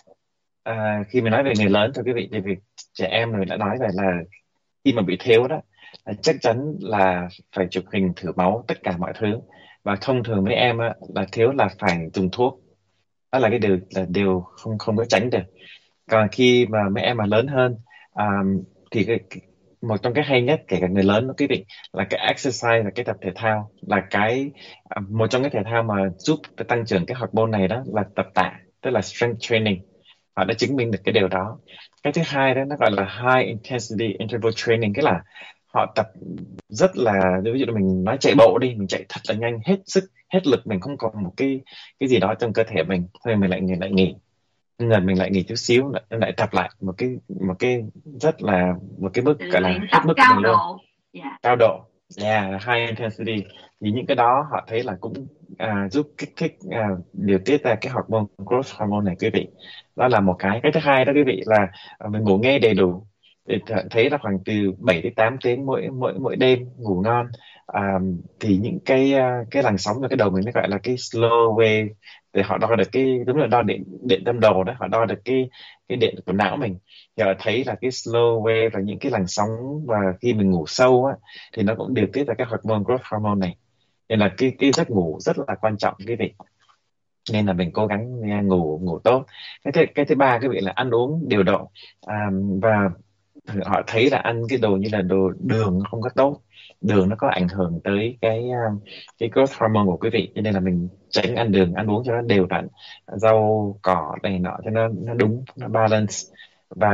à, khi mình nói về người lớn, thưa quý vị, thì việc trẻ em rồi đã nói về là khi mà bị thiếu đó, là chắc chắn là phải chụp hình thử máu tất cả mọi thứ. Và thông thường mấy em á, là thiếu là phải dùng thuốc. Đó là cái điều là điều không không có tránh được. Còn khi mà mấy em mà lớn hơn, à, thì cái, cái, một trong cái hay nhất kể cả người lớn đó quý vị, là cái exercise, là cái tập thể thao, là cái à, một trong cái thể thao mà giúp tăng trưởng cái hormone này đó là tập tạ, tức là strength training. Họ đã chứng minh được cái điều đó. Cái thứ hai đó nó gọi là high intensity interval training, cái là họ tập rất là, ví dụ như mình nói chạy bộ đi, mình chạy thật là nhanh, hết sức hết lực, mình không còn một cái cái gì đó trong cơ thể mình, thôi mình lại nghỉ lại nghỉ lần mình lại nghỉ chút xíu, lại, lại tập lại một cái một cái rất là một cái mức Tự gọi là luyện hết tập mức của cao mình luôn, độ. Dạ. cao độ. Yeah, high intensity. Thì những cái đó họ thấy là cũng à, giúp kích thích à, điều tiết ra cái hormone growth hormone này quý vị. Đó là một cái. Cái thứ hai đó quý vị là à, mình ngủ nghe đầy đủ. Thì th- thấy là khoảng từ bảy đến tám tiếng mỗi mỗi mỗi đêm ngủ ngon, à, thì những cái à, cái làn sóng ở cái đầu mình nó gọi là cái slow wave, để họ đo được cái, đúng là đo điện điện tâm đồ đó, họ đo được cái cái điện của não mình. Thì họ thấy là cái slow wave và những cái làn sóng, và khi mình ngủ sâu á, thì nó cũng điều tiết ra cái hormone growth hormone này. Nên là cái cái giấc ngủ rất là quan trọng quý vị, nên là mình cố gắng nha, ngủ ngủ tốt. Cái thứ, cái thứ ba quý vị là ăn uống điều độ, à, và họ thấy là ăn cái đồ như là đồ đường nó không có tốt. Đường nó có ảnh hưởng tới cái um, cái growth hormone của quý vị, cho nên là mình tránh ăn đường, ăn uống cho nó đều đặn, rau cỏ này nọ cho nó nó đúng, nó balance. Và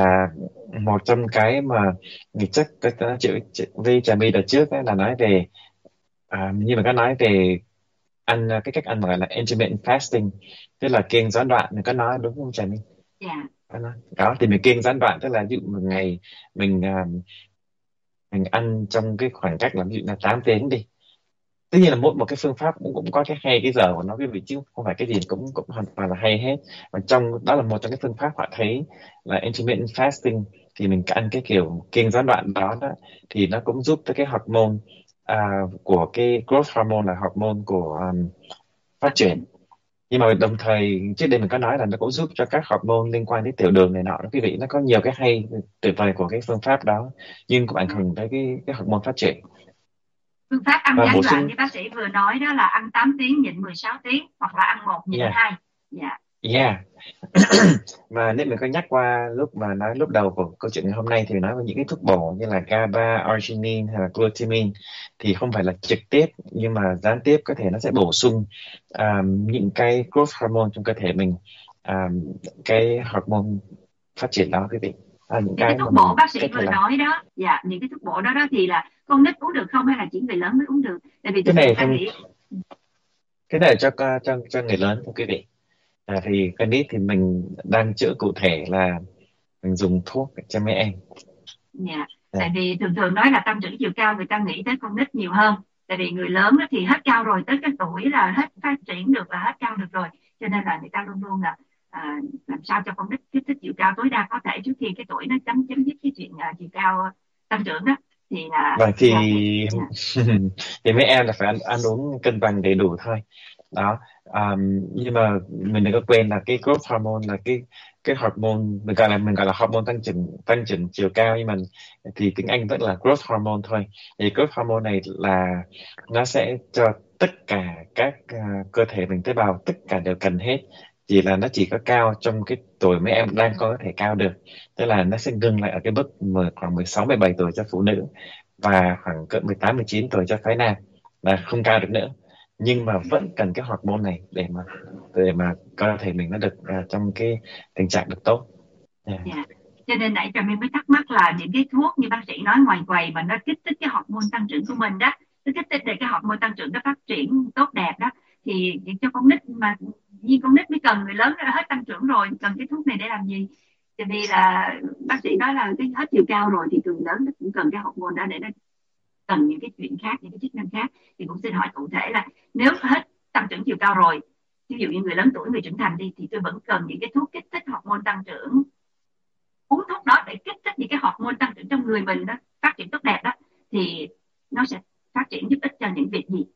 một trong cái mà mình chắc cái cái chịu với Trà My đợt trước ấy, là nói về, à, như mà có nói về ăn, cái cách ăn gọi là intermittent fasting, tức là kiêng gián đoạn, mình có nói đúng không Trà My? Dạ. Có nói. Đó thì mình kiêng gián đoạn, tức là ví dụ một ngày mình à, mình ăn trong cái khoảng cách là ví dụ là tám tiếng đi. Tất nhiên là mỗi một cái phương pháp cũng cũng có cái hay cái giờ của nó quý vị, chứ không phải cái gì cũng cũng hoàn toàn là hay hết. Và trong đó là một trong cái phương pháp họ thấy là intermittent fasting, thì mình ăn cái kiểu kiêng gián đoạn đó, đó thì nó cũng giúp tới cái hormone à, của cái growth hormone, là hormone của um, phát Phát triển. triển. Nhưng mà đồng thời trước đây mình có nói là nó cũng giúp cho các hormone liên quan đến tiểu đường này nọ đó quý vị, nó có nhiều cái hay tuyệt vời của cái phương pháp đó, nhưng cũng ảnh hưởng tới cái cái hormone phát triển. Phương pháp ăn và gián bổ đoạn sung. như bác sĩ vừa nói đó là ăn tám tiếng nhịn mười sáu tiếng, hoặc là ăn một nhịn Yeah, hai. Dạ. yeah. Mà nếu mình có nhắc qua lúc mà nói lúc đầu của câu chuyện ngày hôm nay thì nói về những cái thuốc bổ như là GABA, arginine hay là glutamine thì không phải là trực tiếp nhưng mà gián tiếp có thể nó sẽ bổ sung um, những cái growth hormone trong cơ thể mình, um, cái hormone phát triển đó quý vị, à, những Những cái cái mà thuốc bổ mình bác sĩ có thể vừa làm. nói đó, dạ, những cái thuốc bổ đó đó thì là con nít uống được không, hay là chỉ người lớn mới uống được? Tại vì Cái thường thường này ta không, nghĩ. cái này cho cho cho người lớn thôi quý vị. À, thì cái nít thì mình đang chữa cụ thể là mình dùng thuốc cho mấy em. Dạ. À, Tại vì thường thường nói là tăng trưởng chiều cao, người ta nghĩ tới con nít nhiều hơn. Tại vì người lớn á thì hết cao rồi, tới cái tuổi là hết phát triển được, là hết cao được rồi. Cho nên là người ta luôn luôn là à, làm sao cho con nít kích thích chiều cao tối đa có thể trước khi cái tuổi nó chấm chấm dứt cái chuyện à, chiều cao tăng trưởng đó. Thì là vâng thì dạ, thì dạ. thì mấy em là phải ăn, ăn uống cân bằng đầy đủ thôi đó. um, nhưng mà mình đừng có quên là cái growth hormone là cái cái hormone mình gọi là mình gọi là hormone tăng trưởng tăng trưởng chiều cao, nhưng mà thì tiếng Anh vẫn là growth hormone thôi. Thì growth hormone này là nó sẽ cho tất cả các à, cơ thể mình, tế bào tất cả đều cần hết, chỉ là nó chỉ có cao trong cái tuổi mấy em đang có thể cao được, tức là nó sẽ ngưng lại ở cái mức mười- khoảng mười sáu mười bảy tuổi cho phụ nữ và khoảng cỡ mười tám mười chín tuổi cho phái nam là không cao được nữa, nhưng mà vẫn cần cái hormone này để mà để mà cơ thể mình nó được uh, trong cái tình trạng được tốt. Yeah. Dạ. Cho nên nãy Trà My mới thắc mắc là những cái thuốc như bác sĩ nói ngoài quầy mà nó kích thích cái hormone tăng trưởng của mình đó, nó kích thích để cái hormone tăng trưởng nó phát triển tốt đẹp đó, thì cho con nít mà, như con nít mới cần, người lớn đã hết tăng trưởng rồi, cần cái thuốc này để làm gì? Tại vì là bác sĩ nói là cái hết chiều cao rồi thì người lớn nó cũng cần cái hormone đó để nó cần những cái chuyện khác, những cái chức năng khác. Thì cũng xin hỏi cụ thể là nếu hết tăng trưởng chiều cao rồi, ví dụ như người lớn tuổi, người trưởng thành đi, thì tôi vẫn cần những cái thuốc kích thích hormone tăng trưởng, uống thuốc đó để kích thích những cái hormone tăng trưởng trong người mình đó phát triển tốt đẹp đó, thì nó sẽ phát triển giúp ích cho những việc gì?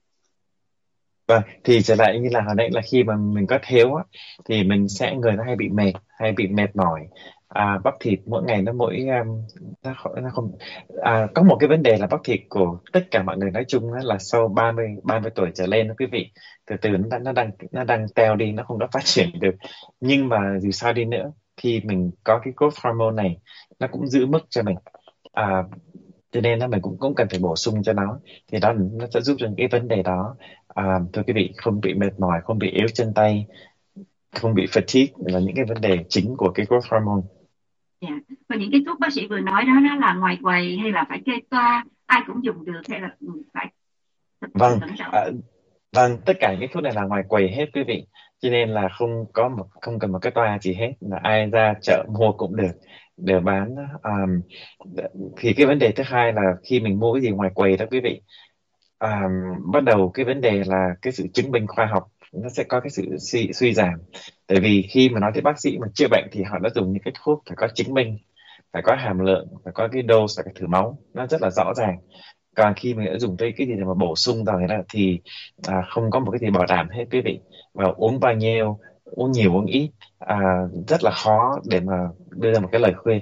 Vâng, thì trở lại như là hồi nãy là khi mà mình có thiếu á, thì mình sẽ người nó hay bị mệt, hay bị mệt mỏi, à, bắp thịt mỗi ngày nó mỗi um, nó, không- nó không à, có một cái vấn đề là bắp thịt của tất cả mọi người nói chung á, là sau ba mươi ba mươi tuổi trở lên đó quý vị, từ từ nó đang nó đang nó đang teo đi, nó không có phát triển được. Nhưng mà dù sao đi nữa thì mình có cái growth hormone này, nó cũng giữ mức cho mình, à, cho nên là mình cũng cũng cần phải bổ sung cho nó, thì đó nó sẽ giúp cho những cái vấn đề đó, à, thưa quý vị, không bị mệt mỏi, không bị yếu chân tay, không bị fatigue là những cái vấn đề chính của cái growth hormone. Dạ. Và những cái thuốc bác sĩ vừa nói đó, nó là ngoài quầy hay là phải kê toa, ai cũng dùng được, hay là phải thực sự Vâng, cẩn trọng? à, vâng, tất cả những cái thuốc này là ngoài quầy hết quý vị, cho nên là không có một không cần một cái toa gì hết, là ai ra chợ mua cũng được, đều bán. um, thì cái vấn đề thứ hai là khi mình mua cái gì ngoài quầy đó quý vị, à, bắt đầu cái vấn đề là cái sự chứng minh khoa học nó sẽ có cái sự suy, suy giảm. Tại vì khi mà nói tới bác sĩ mà chữa bệnh thì họ đã dùng những cái thuốc phải có chứng minh, phải có hàm lượng, phải có cái dose, phải có thử máu, nó rất là rõ ràng. Còn khi mình đã dùng tới cái gì để mà bổ sung rồi đó thì à, không có một cái gì bảo đảm hết quý vị, và uống bao nhiêu, uống nhiều uống ít, à, rất là khó để mà đưa ra một cái lời khuyên.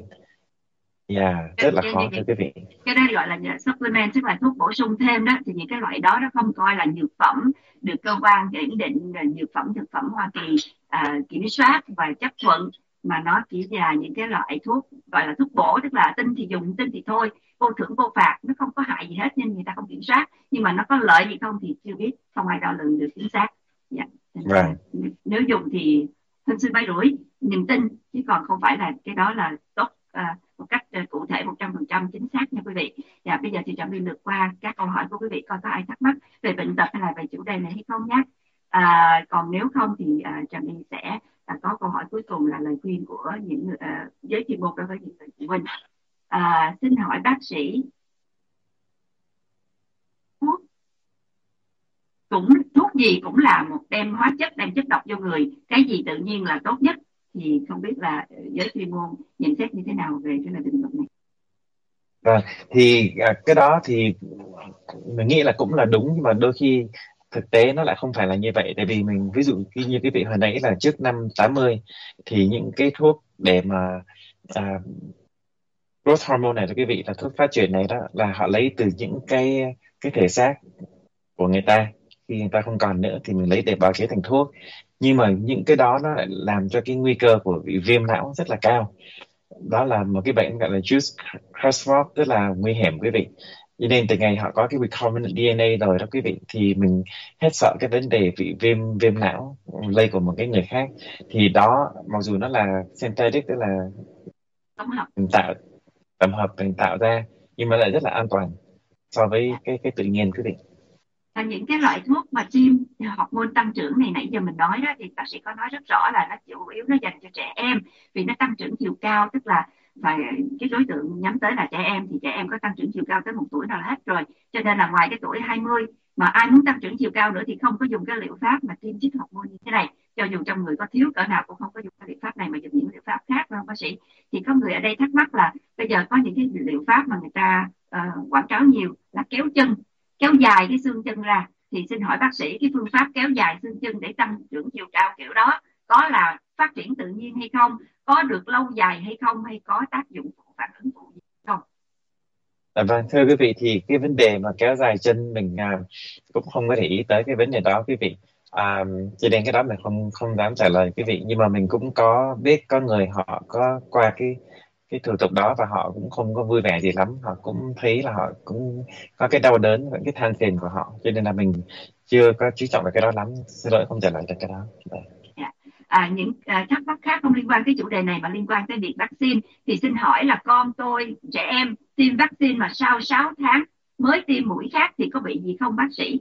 Yeah, cái, rất là cái, khó thưa cái, quý vị. cái đó gọi là supplement, tức là thuốc bổ sung thêm đó. Thì những cái loại đó nó không coi là dược phẩm được cơ quan kiểm định là dược phẩm thực phẩm Hoa Kỳ à, kiểm soát và chấp thuận, mà nó chỉ là những cái loại thuốc gọi là thuốc bổ, tức là tin thì dùng, tin thì thôi, vô thưởng vô phạt, nó không có hại gì hết nên người ta không kiểm soát. Nhưng mà nó có lợi gì không thì chưa biết, không ai đo lường được chính xác. Dạ. Vâng. Nếu dùng thì hên xui bay rủi, niềm tin, chứ còn không phải là cái đó là tốt à, một cách uh, cụ thể một trăm phần trăm chính xác nha quý vị. Và bây giờ thì Trà My lượt qua các câu hỏi của quý vị, coi có ai thắc mắc về bệnh tật hay là về chủ đề này hay không nhé. À, còn nếu không thì uh, Trà My sẽ uh, có câu hỏi cuối cùng là lời khuyên của những uh, giới chuyên môn đối với những người phụ huynh. À, xin hỏi bác sĩ, thuốc cũng thuốc gì cũng là một đem hóa chất, đem chất độc vô người, cái gì tự nhiên là tốt nhất? Thì không biết là giới chuyên môn nhận xét như thế nào về cái lời bình luận này? Vâng, thì à, cái đó thì mình nghĩ là cũng là đúng, nhưng mà đôi khi thực tế nó lại không phải là như vậy. Tại vì mình ví dụ như, như cái vị hồi nãy là trước năm tám mươi thì những cái thuốc để mà à, growth hormone này, là cái vị là thuốc phát triển này đó, là họ lấy từ những cái cái thể xác của người ta. Khi người ta không còn nữa thì mình lấy để bào chế thành thuốc, nhưng mà những cái đó nó lại làm cho cái nguy cơ của bị viêm não rất là cao. Đó là một cái bệnh gọi là Juice Creutzfeldt, rất là nguy hiểm quý vị. Cho nên từ ngày họ có cái recombinant đê en a rồi đó quý vị, thì mình hết sợ cái vấn đề bị viêm viêm não lây của một cái người khác. Thì đó, mặc dù nó là synthetic, tức là tổng hợp. mình tạo tổng hợp mình tạo ra, nhưng mà lại rất là an toàn so với cái cái tự nhiên quý vị. Và những cái loại thuốc mà tiêm hormone tăng trưởng này nãy giờ mình nói đó, thì bác sĩ có nói rất rõ là nó chủ yếu nó dành cho trẻ em, vì nó tăng trưởng chiều cao, tức là và cái đối tượng nhắm tới là trẻ em, thì trẻ em có tăng trưởng chiều cao tới một tuổi nào là hết rồi, cho nên là ngoài cái tuổi hai mươi mà ai muốn tăng trưởng chiều cao nữa thì không có dùng cái liệu pháp mà tiêm chích hormone như thế này. Cho dù trong người có thiếu cỡ nào cũng không có dùng cái liệu pháp này mà dùng những liệu pháp khác, phải không bác sĩ? Thì có người ở đây thắc mắc là bây giờ có những cái liệu pháp mà người ta uh, quảng cáo nhiều là kéo chân, kéo dài cái xương chân ra, thì xin hỏi bác sĩ cái phương pháp kéo dài xương chân để tăng trưởng chiều cao kiểu đó có là phát triển tự nhiên hay không, có được lâu dài hay không, hay có tác dụng phụ, phản ứng phụ gì không? À, vâng, thưa quý vị, thì cái vấn đề mà kéo dài chân mình à, cũng không có để ý tới cái vấn đề đó quý vị. À, cho nên cái đó mình không không dám trả lời quý vị, nhưng mà mình cũng có biết có người họ có qua cái cái thủ tục đó và họ cũng không có vui vẻ gì lắm, họ cũng thấy là họ cũng có cái đau đớn và cái than phiền của họ, cho nên là mình chưa có chú trọng về cái đó lắm, xin lỗi không trả lời được cái đó. Dạ. Yeah. À, những à, thắc mắc khác không liên quan tới chủ đề này mà liên quan tới việc vaccine, thì xin hỏi là con tôi trẻ em tiêm vaccine mà sau sáu tháng mới tiêm mũi khác thì có bị gì không bác sĩ?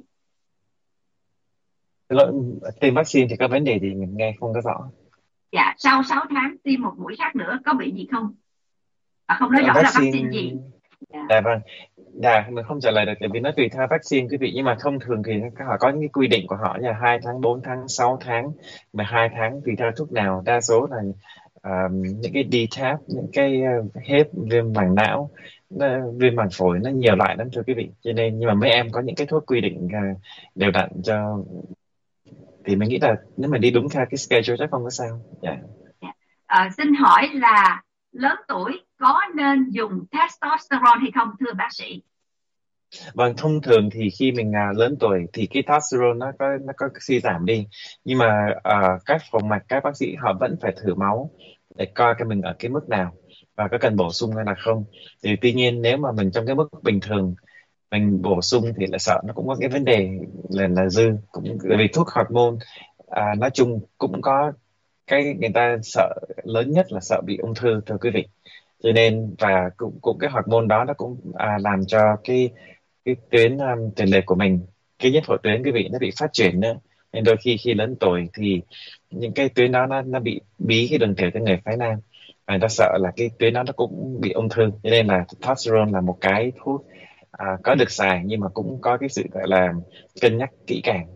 Xin lỗi, tiêm vaccine thì có vấn đề gì mình nghe không có rõ. Dạ, sau sáu tháng tiêm một mũi khác nữa có bị gì không? À, không nói Ờ, rõ là vaccine. vaccine gì. Dạ. Dạ vâng, dạ mình không trả lời được tại vì nó tùy theo vaccine quý vị, nhưng mà thông thường thì họ có những cái quy định của họ như là hai tháng, bốn tháng, sáu tháng, mười hai tháng, tùy theo thuốc nào. Đa số là à, những cái đê táp, những cái uh, hép, viêm màng não, nó, viêm màng phổi, nó nhiều loại lắm thưa quý vị. Cho nên nhưng mà mấy em có những cái thuốc quy định uh, đều đặn cho, thì mình nghĩ là nếu mà đi đúng theo cái schedule chắc không có sao. Dạ. Dạ. À, xin hỏi là lớn tuổi có nên dùng testosterone hay không thưa bác sĩ? Vâng, thông thường thì khi mình à, lớn tuổi thì cái testosterone nó có nó có suy giảm đi, nhưng mà à, các phòng mạch, các bác sĩ họ vẫn phải thử máu để coi cái mình ở cái mức nào và có cần bổ sung hay là không. Thì tuy nhiên nếu mà mình trong cái mức bình thường mình bổ sung thì lại sợ nó cũng có cái vấn đề là là dư, cũng bởi vì thuốc hormone à, nói chung cũng có cái người ta sợ lớn nhất là sợ bị ung thư thưa quý vị. Cho nên và cũng cũng cái hormone đó nó cũng à, làm cho cái cái tuyến um, tiền liệt của mình, cái nhất phổi tuyến quý vị, nó bị phát triển nữa, nên đôi khi khi lớn tuổi thì những cái tuyến đó nó nó bị bí cái đường tiểu cho người phái nam, và người ta sợ là cái tuyến đó nó cũng bị ung thư. Cho nên là testosterone là một cái thuốc à, có được xài nhưng mà cũng có cái sự gọi là cân nhắc kỹ càng.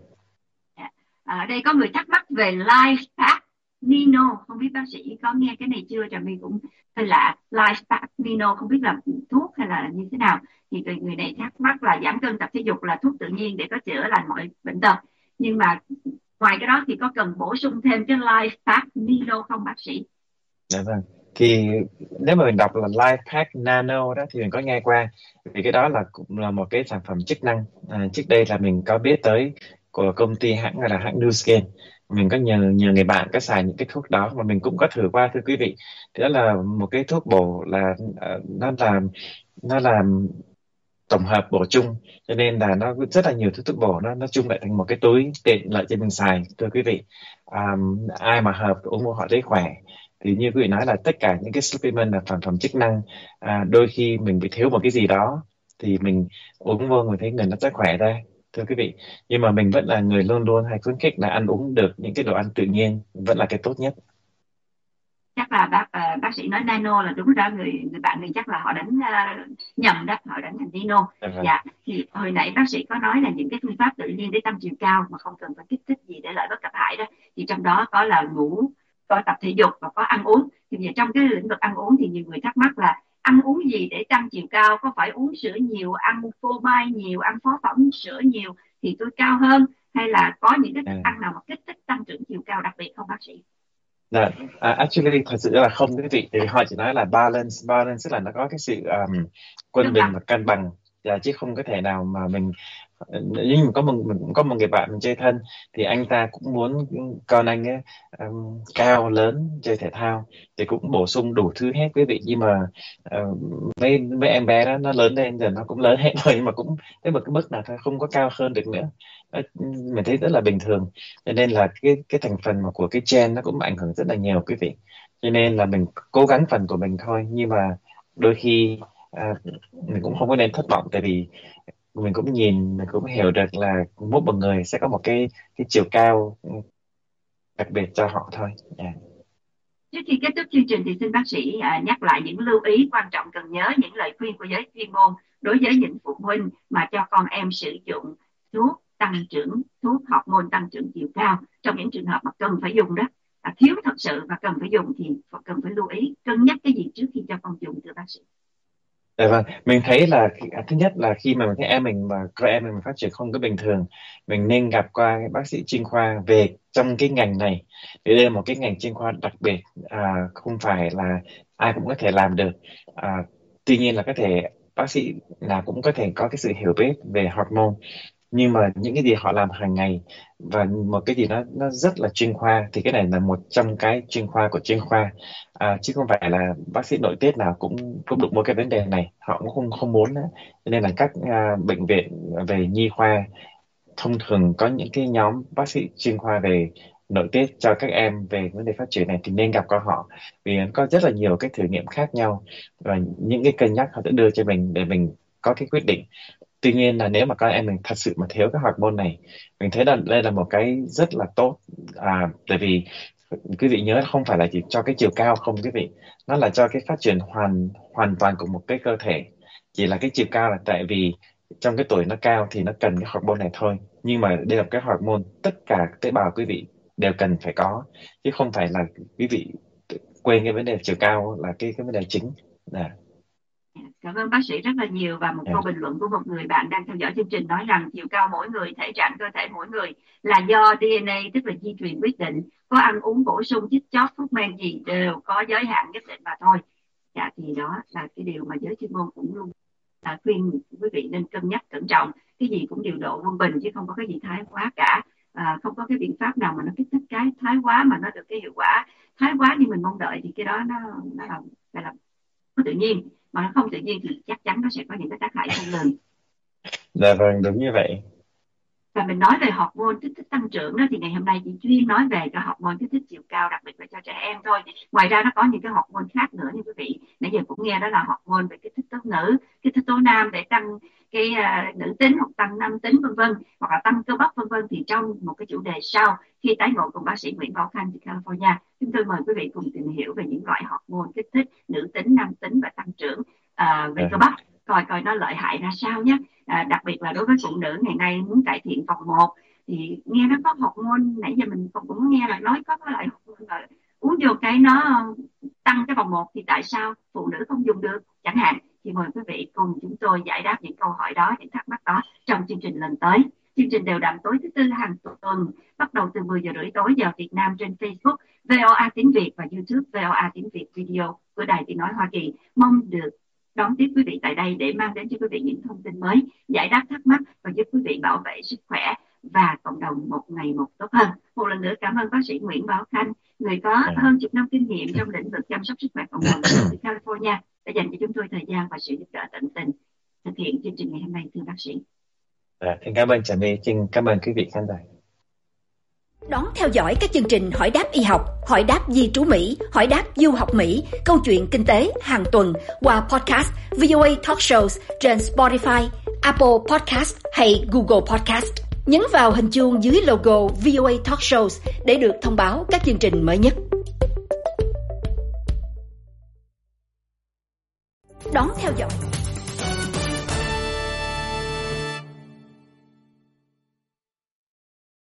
Ở đây có người thắc mắc về LifePak Nino, không biết bác sĩ có nghe cái này chưa? Trà My cũng hơi lạ. LifePak Nino không biết là thuốc hay là như thế nào. Thì người này thắc mắc là giảm cân, tập thể dục là thuốc tự nhiên để có chữa lành mọi bệnh tật. Nhưng mà ngoài cái đó thì có cần bổ sung thêm cái LifePak Nino không bác sĩ? Dạ vâng. Thì nếu mà mình đọc là LifePak Nano đó thì mình có nghe qua, vì cái đó là cũng là một cái sản phẩm chức năng. À, trước đây là mình có biết tới của công ty hãng gọi là hãng Nu Skin. Mình có nhờ nhờ người bạn có xài những cái thuốc đó mà mình cũng có thử qua thưa quý vị. Thì đó là một cái thuốc bổ là uh, nó làm nó làm tổng hợp bổ chung, cho nên là nó rất là nhiều thứ thuốc bổ, nó nó chung lại thành một cái túi tiện lợi cho mình xài thưa quý vị. À, ai mà hợp uống vào họ thấy khỏe. Thì như quý vị nói là tất cả những cái supplement là sản phẩm chức năng, à, đôi khi mình bị thiếu một cái gì đó thì mình uống vô mình thấy người nó sẽ khỏe ra thưa quý vị. Nhưng mà mình vẫn là người luôn luôn hay khuyến khích là ăn uống được những cái đồ ăn tự nhiên vẫn là cái tốt nhất. Chắc là bác uh, bác sĩ nói nano là đúng đó, người người bạn mình chắc là họ đánh uh, nhầm đó, họ đánh thành nino. Dạ. Dạ, thì hồi nãy bác sĩ có nói là những cái phương pháp tự nhiên để tăng chiều cao mà không cần phải kích thích gì để lợi bất cập hại đó, thì trong đó có là ngủ, có tập thể dục và có ăn uống. Thì trong cái lĩnh vực ăn uống thì nhiều người thắc mắc là ăn uống gì để tăng chiều cao, có phải uống sữa nhiều, ăn phô mai nhiều, ăn phó phẩm sữa nhiều thì tôi cao hơn, hay là có những cái thức ăn nào mà kích thích tăng trưởng chiều cao đặc biệt không bác sĩ? Dạ, à, actually thật sự là không quý vị, thì họ chỉ nói là balance, balance tức là nó có cái sự um, quân Cân bình bằng. và cân bằng. à, chứ không có thể nào mà mình, nhưng mà có một mình có một người bạn mình chơi thân thì anh ta cũng muốn con anh ấy um, cao lớn chơi thể thao thì cũng bổ sung đủ thứ hết quý vị, nhưng mà uh, mấy mấy em bé đó nó lớn lên giờ nó cũng lớn hết rồi, nhưng mà cũng tới một cái mức nào thôi, không có cao hơn được nữa. Ờ, mình thấy rất là bình thường. Cho nên là cái cái thành phần mà của cái gen nó cũng ảnh hưởng rất là nhiều quý vị, cho nên là mình cố gắng phần của mình thôi, nhưng mà đôi khi à, mình cũng không có nên thất vọng, tại vì mình cũng nhìn, mình cũng hiểu được là mỗi một người sẽ có một cái cái chiều cao đặc biệt cho họ thôi. Yeah. Trước khi kết thúc chương trình thì xin bác sĩ à, nhắc lại những lưu ý quan trọng cần nhớ, những lời khuyên của giới chuyên môn đối với những phụ huynh mà cho con em sử dụng thuốc tăng trưởng, thuốc hormone tăng trưởng chiều cao trong những trường hợp mà cần phải dùng đó, à, thiếu thật sự và cần phải dùng thì cần phải lưu ý cân nhắc cái gì trước khi cho con dùng, thưa bác sĩ? Dạ vâng, mình thấy là thứ nhất là khi mà mình thấy em mình mà con em mình phát triển không có bình thường, mình nên gặp qua bác sĩ chuyên khoa về trong cái ngành này. Vì đây là một cái ngành chuyên khoa đặc biệt, à, không phải là ai cũng có thể làm được. À, tuy nhiên là có thể bác sĩ nào cũng có thể có cái sự hiểu biết về hormone, nhưng mà những cái gì họ làm hàng ngày và một cái gì nó nó rất là chuyên khoa thì cái này là một trong cái chuyên khoa của chuyên khoa, à, chứ không phải là bác sĩ nội tiết nào cũng cũng đụng một cái vấn đề này, họ cũng không không muốn nữa. Cho nên là các à, bệnh viện về nhi khoa thông thường có những cái nhóm bác sĩ chuyên khoa về nội tiết cho các em về vấn đề phát triển này thì nên gặp qua họ, vì có rất là nhiều cái thử nghiệm khác nhau và những cái cân nhắc họ sẽ đưa cho mình để mình có cái quyết định. Tuy nhiên là nếu mà con em mình thật sự mà thiếu cái hormone này, mình thấy là đây là một cái rất là tốt, à, tại vì quý vị nhớ không phải là chỉ cho cái chiều cao không quý vị, nó là cho cái phát triển hoàn hoàn toàn của một cái cơ thể. Chỉ là cái chiều cao là tại vì trong cái tuổi nó cao thì nó cần cái hormone này thôi, nhưng mà đây là cái hormone tất cả tế bào quý vị đều cần phải có, chứ không phải là quý vị quên cái vấn đề chiều cao là cái cái vấn đề chính. À. Cảm ơn bác sĩ rất là nhiều. Và một câu bình luận của một người bạn đang theo dõi chương trình nói rằng chiều cao mỗi người, thể trạng cơ thể mỗi người là do đê en a, tức là di truyền quyết định. Có ăn uống bổ sung chích chót thuốc men gì đều có giới hạn nhất định mà thôi. Dạ, thì đó là cái điều mà giới chuyên môn cũng luôn là khuyên quý vị nên cân nhắc cẩn trọng. Cái gì cũng điều độ quân bình chứ không có cái gì thái quá cả. À, không có cái biện pháp nào mà nó kích thích cái thái quá mà nó được cái hiệu quả thái quá như mình mong đợi, thì cái đó nó nó là phải là không tự nhiên, mà nó không tự nhiên thì chắc chắn nó sẽ có những cái tác hại khôn lường. Dạ vâng, đúng như vậy. Và mình nói về hormone kích thích tăng trưởng đó, thì ngày hôm nay chỉ chuyên nói về cái hormone kích thích chiều cao, đặc biệt là cho trẻ em thôi. Ngoài ra nó có những cái hormone khác nữa như quý vị nãy giờ cũng nghe, đó là hormone về kích thích tố nữ, kích thích tố nam để tăng cái uh, nữ tính hoặc tăng nam tính vân vân, hoặc là tăng cơ bắp vân vân. Thì trong một cái chủ đề sau khi tái ngộ cùng bác sĩ Nguyễn Bảo Khanh từ California, chúng tôi mời quý vị cùng tìm hiểu về những loại hormone kích thích nữ tính, nam tính và tăng trưởng uh, về cơ bắp, coi coi nó lợi hại ra sao nhé. À, đặc biệt là đối với phụ nữ ngày nay muốn cải thiện vòng một thì nghe nó có hormone, nãy giờ mình cũng, cũng nghe là nói có cái loại hormone là uống vô cái nó tăng cái vòng một, thì tại sao phụ nữ không dùng được chẳng hạn. Thì mời quý vị cùng chúng tôi giải đáp những câu hỏi đó, những thắc mắc đó trong chương trình lần tới. Chương trình đều đặn tối thứ tư hàng tuần bắt đầu từ mười giờ rưỡi tối giờ Việt Nam trên Facebook vê o a tiếng Việt và YouTube vê o a tiếng Việt video của Đài Tiếng Nói Hoa Kỳ. Mong được đón tiếp quý vị tại đây để mang đến cho quý vị những thông tin mới, giải đáp thắc mắc và giúp quý vị bảo vệ sức khỏe và cộng đồng một ngày một tốt hơn. Một lần nữa cảm ơn bác sĩ Nguyễn Bảo Khanh, người có hơn chục năm kinh nghiệm trong lĩnh vực chăm sóc sức khỏe cộng đồng từ California, đã dành cho chúng tôi thời gian và sự giúp đỡ tận tình thực hiện chương trình ngày hôm nay, thưa bác sĩ. À, xin cảm ơn Trà My, xin cảm ơn quý vị khán giả. Đón theo dõi các chương trình Hỏi đáp y học, Hỏi đáp di trú Mỹ, Hỏi đáp du học Mỹ, Câu chuyện kinh tế hàng tuần qua podcast vê o a Talk Shows trên Spotify, Apple Podcast hay Google Podcast. Nhấn vào hình chuông dưới logo vê o a Talk Shows để được thông báo các chương trình mới nhất. Đón theo dõi